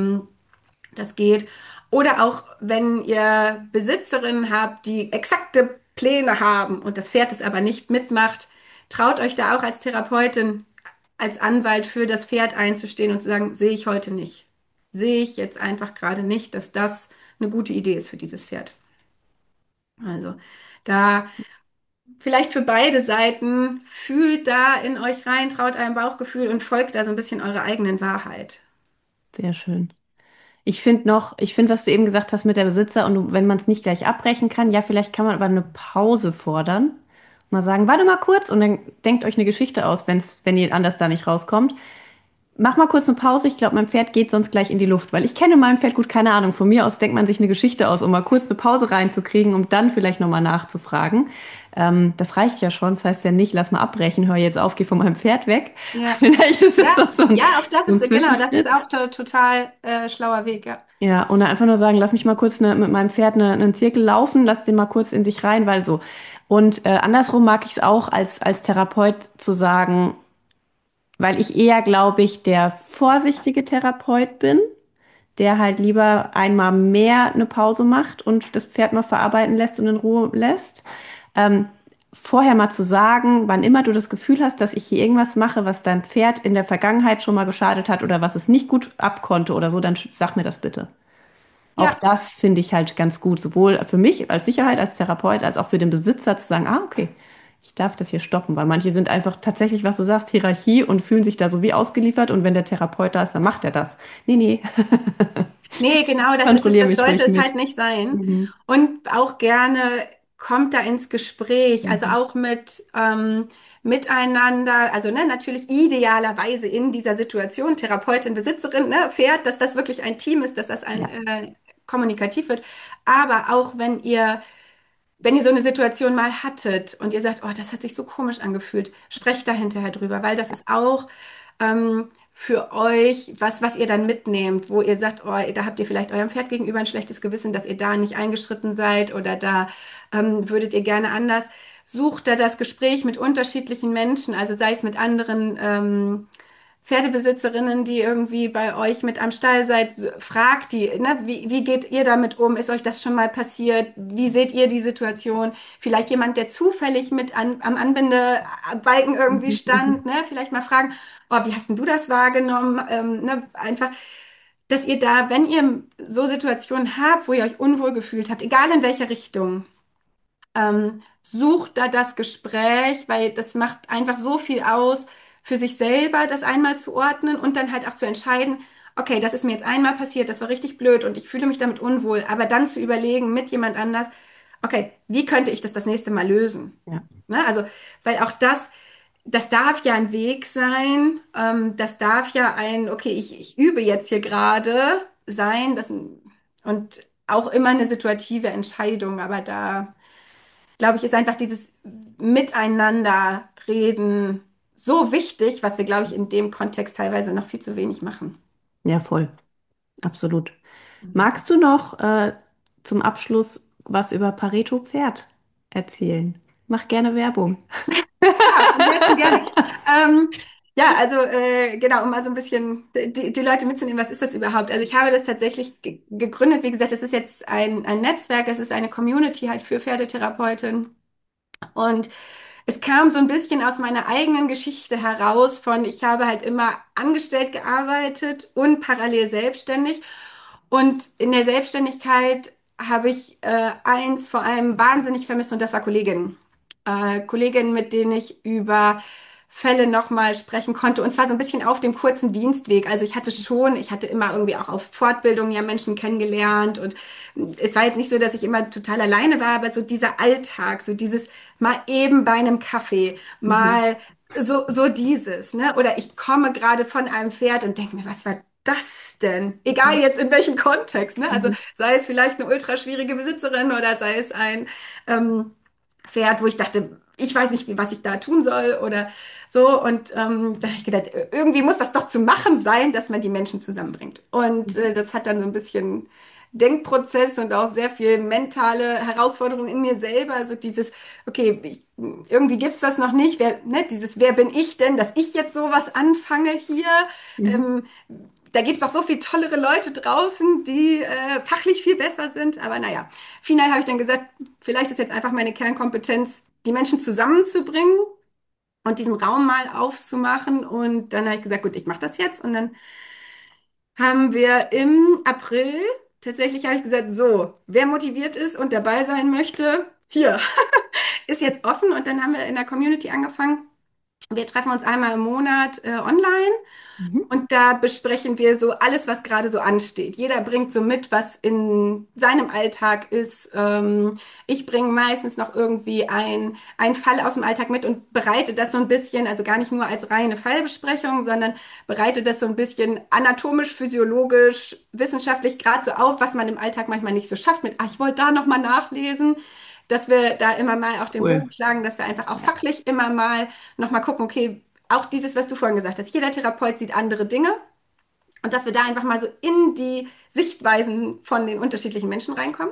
Das geht. Oder auch, wenn ihr Besitzerinnen habt, die exakte Pläne haben und das Pferd es aber nicht mitmacht, traut euch da auch als Therapeutin, als Anwalt für das Pferd einzustehen und zu sagen, sehe ich heute nicht. Sehe ich jetzt einfach gerade nicht, dass das eine gute Idee ist für dieses Pferd. Also da vielleicht für beide Seiten, fühlt da in euch rein, traut eurem Bauchgefühl und folgt da so ein bisschen eurer eigenen Wahrheit. Sehr schön. Ich finde, was du eben gesagt hast mit der Besitzer und wenn man es nicht gleich abbrechen kann, ja, vielleicht kann man aber eine Pause fordern. Mal sagen, warte mal kurz und dann denkt euch eine Geschichte aus, wenn ihr anders da nicht rauskommt. Mach mal kurz eine Pause. Ich glaube, mein Pferd geht sonst gleich in die Luft, weil ich kenne mein Pferd gut, keine Ahnung. Von mir aus denkt man sich eine Geschichte aus, um mal kurz eine Pause reinzukriegen, um dann vielleicht nochmal nachzufragen. Das reicht ja schon. Das heißt ja nicht, lass mal abbrechen, hör jetzt auf, geh von meinem Pferd weg. Ja. Vielleicht ist es Ja, noch so ein, ja, auch das so ein ist, genau, das ist Zwischenschritt. auch total schlauer Weg, ja. Ja, und dann einfach nur sagen, lass mich mal kurz mit meinem Pferd einen Zirkel laufen, lass den mal kurz in sich rein, weil so. Und andersrum mag ich es auch als Therapeut zu sagen, weil ich eher, glaube ich, der vorsichtige Therapeut bin, der halt lieber einmal mehr eine Pause macht und das Pferd mal verarbeiten lässt und in Ruhe lässt. Ähm, Vorher mal zu sagen, wann immer du das Gefühl hast, dass ich hier irgendwas mache, was deinem Pferd in der Vergangenheit schon mal geschadet hat oder was es nicht gut abkonnte oder so, dann sag mir das bitte. Auch Ja, das finde ich halt ganz gut, sowohl für mich als Sicherheit, als Therapeut, als auch für den Besitzer zu sagen, ah, okay, ich darf das hier stoppen, weil manche sind einfach tatsächlich, was du sagst, Hierarchie und fühlen sich da so wie ausgeliefert und wenn der Therapeut da ist, dann macht er das. Nee, nee, nee, genau, das ist es, kontrolliere das mich sollte ruhig es mit. halt nicht sein. Mhm. Und auch gerne kommt da ins Gespräch, also Mhm. auch mit miteinander, also ne, natürlich idealerweise in dieser Situation, Therapeutin, Besitzerin, ne, Pferd, dass das wirklich ein Team ist, dass das ein Ja, kommunikativ wird. Aber auch wenn ihr so eine Situation mal hattet und ihr sagt, oh, das hat sich so komisch angefühlt, sprecht da hinterher drüber, weil das ist auch für euch was ihr dann mitnehmt, wo ihr sagt, oh, da habt ihr vielleicht eurem Pferd gegenüber ein schlechtes Gewissen, dass ihr da nicht eingeschritten seid oder da würdet ihr gerne anders. Sucht da das Gespräch mit unterschiedlichen Menschen, also sei es mit anderen Pferdebesitzerinnen, die irgendwie bei euch mit am Stall seid, fragt die, ne, wie geht ihr damit um? Ist euch das schon mal passiert? Wie seht ihr die Situation? Vielleicht jemand, der zufällig am Anbindebalken irgendwie mhm. Mhm. stand, ne? Vielleicht mal fragen, oh, wie hast denn du das wahrgenommen? Ne? Einfach, dass ihr da, wenn ihr so Situationen habt, wo ihr euch unwohl gefühlt habt, egal in welcher Richtung, sucht da das Gespräch, weil das macht einfach so viel aus, für sich selber das einmal zu ordnen und dann halt auch zu entscheiden, okay, das ist mir jetzt einmal passiert, das war richtig blöd und ich fühle mich damit unwohl, aber dann zu überlegen mit jemand anders, okay, wie könnte ich das nächste Mal lösen? Ja, Ne? Also, weil auch das darf ja ein Weg sein, das darf ja okay, ich übe jetzt hier gerade sein, und auch immer eine situative Entscheidung, aber da glaube ich, ist einfach dieses Miteinander reden so wichtig, was wir, glaube ich, in dem Kontext teilweise noch viel zu wenig machen. Ja, voll. Absolut. Mhm. Magst du noch zum Abschluss was über Pareto Pferd erzählen? Mach gerne Werbung. Ja, von Herzen gerne. Ähm, ja, also genau, um mal so ein bisschen die Leute mitzunehmen, was ist das überhaupt? Also ich habe das tatsächlich gegründet. Wie gesagt, das ist jetzt ein Netzwerk, das ist eine Community halt für Pferdetherapeuten. Und es kam so ein bisschen aus meiner eigenen Geschichte heraus von, ich habe halt immer angestellt gearbeitet und parallel selbstständig. Und in der Selbstständigkeit habe ich eins vor allem wahnsinnig vermisst und das war Kolleginnen. Kolleginnen, mit denen ich über Fälle nochmal sprechen konnte und zwar so ein bisschen auf dem kurzen Dienstweg. Also ich hatte immer irgendwie auch auf Fortbildungen ja Menschen kennengelernt und es war jetzt nicht so, dass ich immer total alleine war, aber so dieser Alltag, so dieses mal eben bei einem Kaffee, Mhm. mal so dieses, ne? Oder ich komme gerade von einem Pferd und denke mir, was war das denn? Egal jetzt in welchem Kontext, ne? Also Mhm. sei es vielleicht eine ultra schwierige Besitzerin oder sei es ein ähm, Pferd, wo ich dachte, ich weiß nicht, was ich da tun soll oder so. Und da habe ich gedacht, irgendwie muss das doch zu machen sein, dass man die Menschen zusammenbringt. Und Mhm. das hat dann so ein bisschen Denkprozess und auch sehr viel mentale Herausforderung in mir selber. Also dieses, okay, irgendwie gibt's das noch nicht. Wer bin ich denn, dass ich jetzt sowas anfange hier? Mhm. Ähm, Da gibt's doch so viel tollere Leute draußen, die fachlich viel besser sind. Aber naja, final habe ich dann gesagt, vielleicht ist jetzt einfach meine Kernkompetenz, die Menschen zusammenzubringen und diesen Raum mal aufzumachen. Und dann habe ich gesagt, gut, ich mache das jetzt. Und dann haben wir im April, tatsächlich habe ich gesagt, so, wer motiviert ist und dabei sein möchte, hier, ist jetzt offen. Und dann haben wir in der Community angefangen. Wir treffen uns einmal im Monat online. Mhm. Und da besprechen wir so alles, was gerade so ansteht. Jeder bringt so mit, was in seinem Alltag ist. Ich bringe meistens noch irgendwie ein Fall aus dem Alltag mit und bereite das so ein bisschen, also gar nicht nur als reine Fallbesprechung, sondern bereite das so ein bisschen anatomisch, physiologisch, wissenschaftlich gerade so auf, was man im Alltag manchmal nicht so schafft mit, ich wollte da noch mal nachlesen. Dass wir da immer mal auch den Cool. Bogen schlagen, dass wir einfach auch Ja. fachlich immer mal noch mal gucken, okay, auch dieses, was du vorhin gesagt hast, jeder Therapeut sieht andere Dinge und dass wir da einfach mal so in die Sichtweisen von den unterschiedlichen Menschen reinkommen.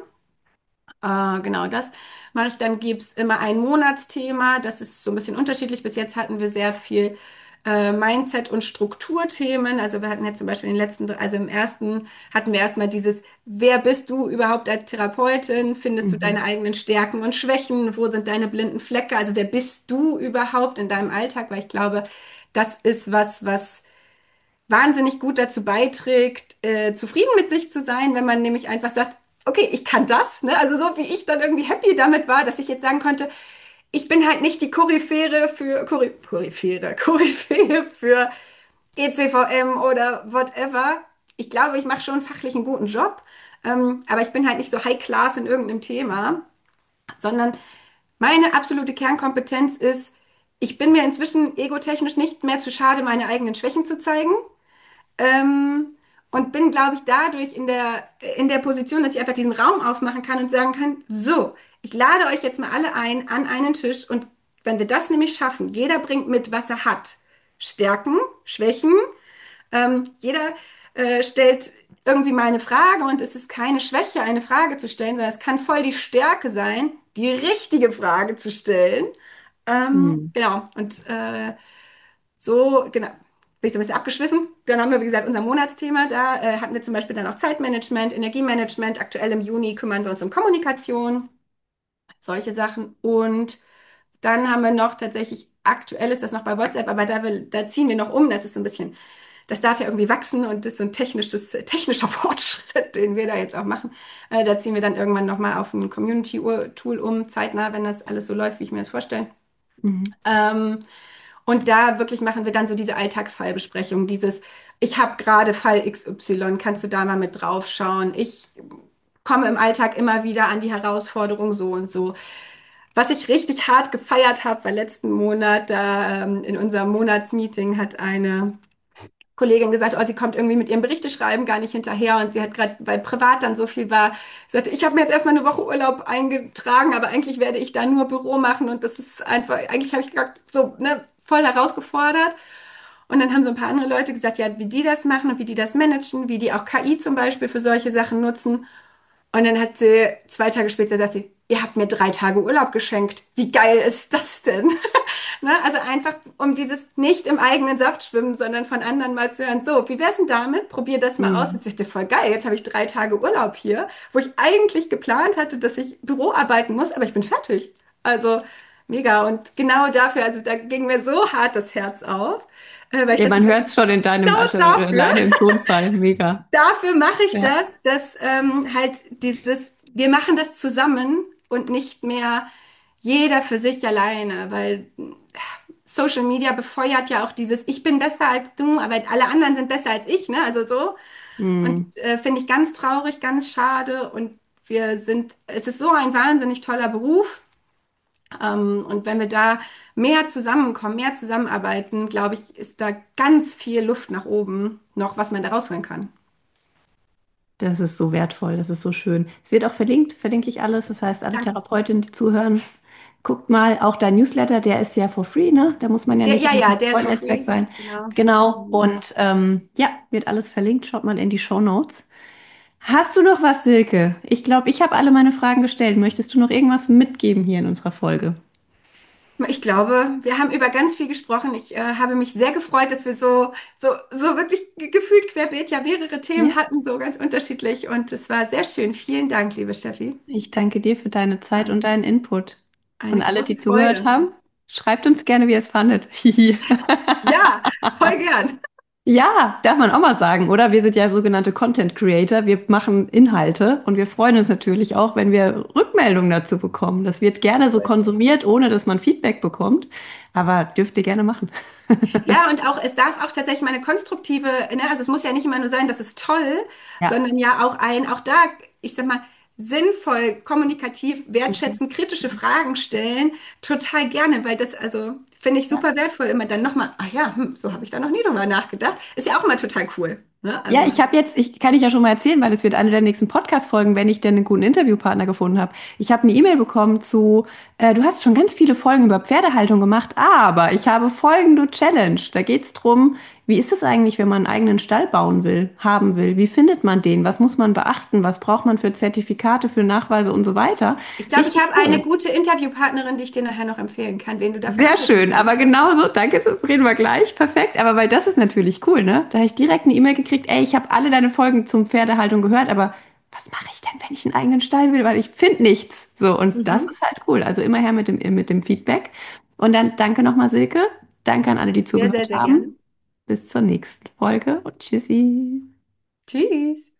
Genau, das mache ich. Dann gibt es immer ein Monatsthema, das ist so ein bisschen unterschiedlich. Bis jetzt hatten wir sehr viel Mindset- und Strukturthemen. Also wir hatten jetzt zum Beispiel also im ersten hatten wir erstmal dieses, wer bist du überhaupt als Therapeutin? Findest du deine Mhm. eigenen Stärken und Schwächen? Wo sind deine blinden Flecke? Also wer bist du überhaupt in deinem Alltag? Weil ich glaube, das ist was wahnsinnig gut dazu beiträgt, zufrieden mit sich zu sein, wenn man nämlich einfach sagt, okay, ich kann das, ne? Also so wie ich dann irgendwie happy damit war, dass ich jetzt sagen konnte, ich bin halt nicht die Koryphäe für ECVM oder whatever. Ich glaube, ich mache schon fachlich einen guten Job, aber ich bin halt nicht so high class in irgendeinem Thema, sondern meine absolute Kernkompetenz ist, ich bin mir inzwischen egotechnisch nicht mehr zu schade, meine eigenen Schwächen zu zeigen. Ähm, und bin, glaube ich, dadurch in der Position, dass ich einfach diesen Raum aufmachen kann und sagen kann, so, ich lade euch jetzt mal alle ein an einen Tisch und wenn wir das nämlich schaffen, jeder bringt mit, was er hat. Stärken, Schwächen, jeder stellt irgendwie mal eine Frage und es ist keine Schwäche, eine Frage zu stellen, sondern es kann voll die Stärke sein, die richtige Frage zu stellen. Mhm. Genau, und so, genau. Bin ich so ein bisschen abgeschwiffen. Dann haben wir, wie gesagt, unser Monatsthema. Da hatten wir zum Beispiel dann auch Zeitmanagement, Energiemanagement. Aktuell im Juni kümmern wir uns um Kommunikation, solche Sachen. Und dann haben wir noch tatsächlich, aktuell ist das noch bei WhatsApp, aber da ziehen wir noch um. Das ist so ein bisschen, das darf ja irgendwie wachsen und das ist so ein technischer Fortschritt, den wir da jetzt auch machen. Da ziehen wir dann irgendwann nochmal auf ein Community-Tool um, zeitnah, wenn das alles so läuft, wie ich mir das vorstelle. Mhm. Ähm, und da wirklich machen wir dann so diese Alltagsfallbesprechung, dieses, ich habe gerade Fall XY, kannst du da mal mit drauf schauen? Ich komme im Alltag immer wieder an die Herausforderung so und so. Was ich richtig hart gefeiert habe, war letzten Monat, da in unserem Monatsmeeting hat eine Kollegin gesagt, oh, sie kommt irgendwie mit ihrem Berichteschreiben gar nicht hinterher und sie hat gerade, weil privat dann so viel war, sagte, ich habe mir jetzt erstmal eine Woche Urlaub eingetragen, aber eigentlich werde ich da nur Büro machen und das ist einfach, eigentlich habe ich gerade so, ne, voll herausgefordert. Und dann haben so ein paar andere Leute gesagt, ja, wie die das machen und wie die das managen, wie die auch KI zum Beispiel für solche Sachen nutzen. Und dann hat sie 2 Tage später sagt sie, ihr habt mir 3 Tage Urlaub geschenkt. Wie geil ist das denn? Ne? Also einfach um dieses nicht im eigenen Saft schwimmen, sondern von anderen mal zu hören, so, wie wär's denn damit? Probier das mal aus. Hm. Jetzt dachte ich, voll geil, jetzt habe ich 3 Tage Urlaub hier, wo ich eigentlich geplant hatte, dass ich Büro arbeiten muss, aber ich bin fertig. Also mega. Und genau dafür, also da ging mir so hart das Herz auf, weil ich Ja, dachte, man hört es schon in deinem, genau also dafür. alleine im Tonfall. Mega. Dafür mache ich Ja. das, dass halt wir machen das zusammen und nicht mehr jeder für sich alleine, weil Social Media befeuert ja auch dieses, ich bin besser als du, aber alle anderen sind besser als ich, ne? Also so. Und Hm. finde ich ganz traurig, ganz schade. Und es ist so ein wahnsinnig toller Beruf. Und wenn wir da mehr zusammenkommen, mehr zusammenarbeiten, glaube ich, ist da ganz viel Luft nach oben noch, was man da rausholen kann. Das ist so wertvoll, das ist so schön. Es wird auch verlinkt, verlinke ich alles. Das heißt, alle Danke. Therapeutinnen, die zuhören, guckt mal, auch dein Newsletter, der ist ja for free, ne? Da muss man ja Ja, nicht ja, im ja, der ist for Therapeuten-Netzwerk free. sein. Genau. Genau. Mhm. Und ja, wird alles verlinkt. Schaut mal in die Shownotes. Hast du noch was, Silke? Ich glaube, ich habe alle meine Fragen gestellt. Möchtest du noch irgendwas mitgeben hier in unserer Folge? Ich glaube, wir haben über ganz viel gesprochen. Ich habe mich sehr gefreut, dass wir so wirklich gefühlt querbeet ja mehrere Themen Ja. hatten, so ganz unterschiedlich. Und es war sehr schön. Vielen Dank, liebe Steffi. Ich danke dir für deine Zeit und Eine, deinen Input. Und eine alle, große die zugehört Freude. haben, schreibt uns gerne, wie ihr es fandet. Ja, voll gern. Ja, darf man auch mal sagen, oder? Wir sind ja sogenannte Content Creator. Wir machen Inhalte und wir freuen uns natürlich auch, wenn wir Rückmeldungen dazu bekommen. Das wird gerne so konsumiert, ohne dass man Feedback bekommt. Aber dürft ihr gerne machen. Ja, und auch, es darf auch tatsächlich mal eine konstruktive, ne, also es muss ja nicht immer nur sein, das ist toll, Ja. sondern ja auch da, ich sag mal, sinnvoll, kommunikativ, Mhm. wertschätzend, kritische Fragen stellen, total gerne, weil das, also, finde ich Ja. super wertvoll, immer dann nochmal, ach ja, so habe ich da noch nie drüber nachgedacht. Ist ja auch immer total cool, ne? Ja, Also, ich habe jetzt, ich kann ich ja schon mal erzählen, weil es wird eine der nächsten Podcast-Folgen, wenn ich denn einen guten Interviewpartner gefunden habe. Ich habe eine E-Mail bekommen zu, du hast schon ganz viele Folgen über Pferdehaltung gemacht, aber ich habe folgende Challenge. Da geht es drum, wie ist es eigentlich, wenn man einen eigenen Stall bauen will, haben will? Wie findet man den? Was muss man beachten? Was braucht man für Zertifikate, für Nachweise und so weiter? ich glaube, ich Richtig habe eine cool. gute Interviewpartnerin, die ich dir nachher noch empfehlen kann, wen du dafür Sehr anrufen schön, aber kannst. genauso, danke, das reden wir gleich, perfekt. Aber weil das ist natürlich cool, ne? Da habe ich direkt eine E-Mail gekriegt, ey, ich habe alle deine Folgen zum Pferdehaltung gehört, aber was mache ich denn, wenn ich einen eigenen Stall will? Weil ich finde nichts. So, und das Mhm. ist halt cool. Also immer her mit dem Feedback. Und dann danke nochmal, Silke. Danke an alle, die Sehr, sehr, zugehört sehr haben. gerne. Bis zur nächsten Folge und tschüssi. Tschüss.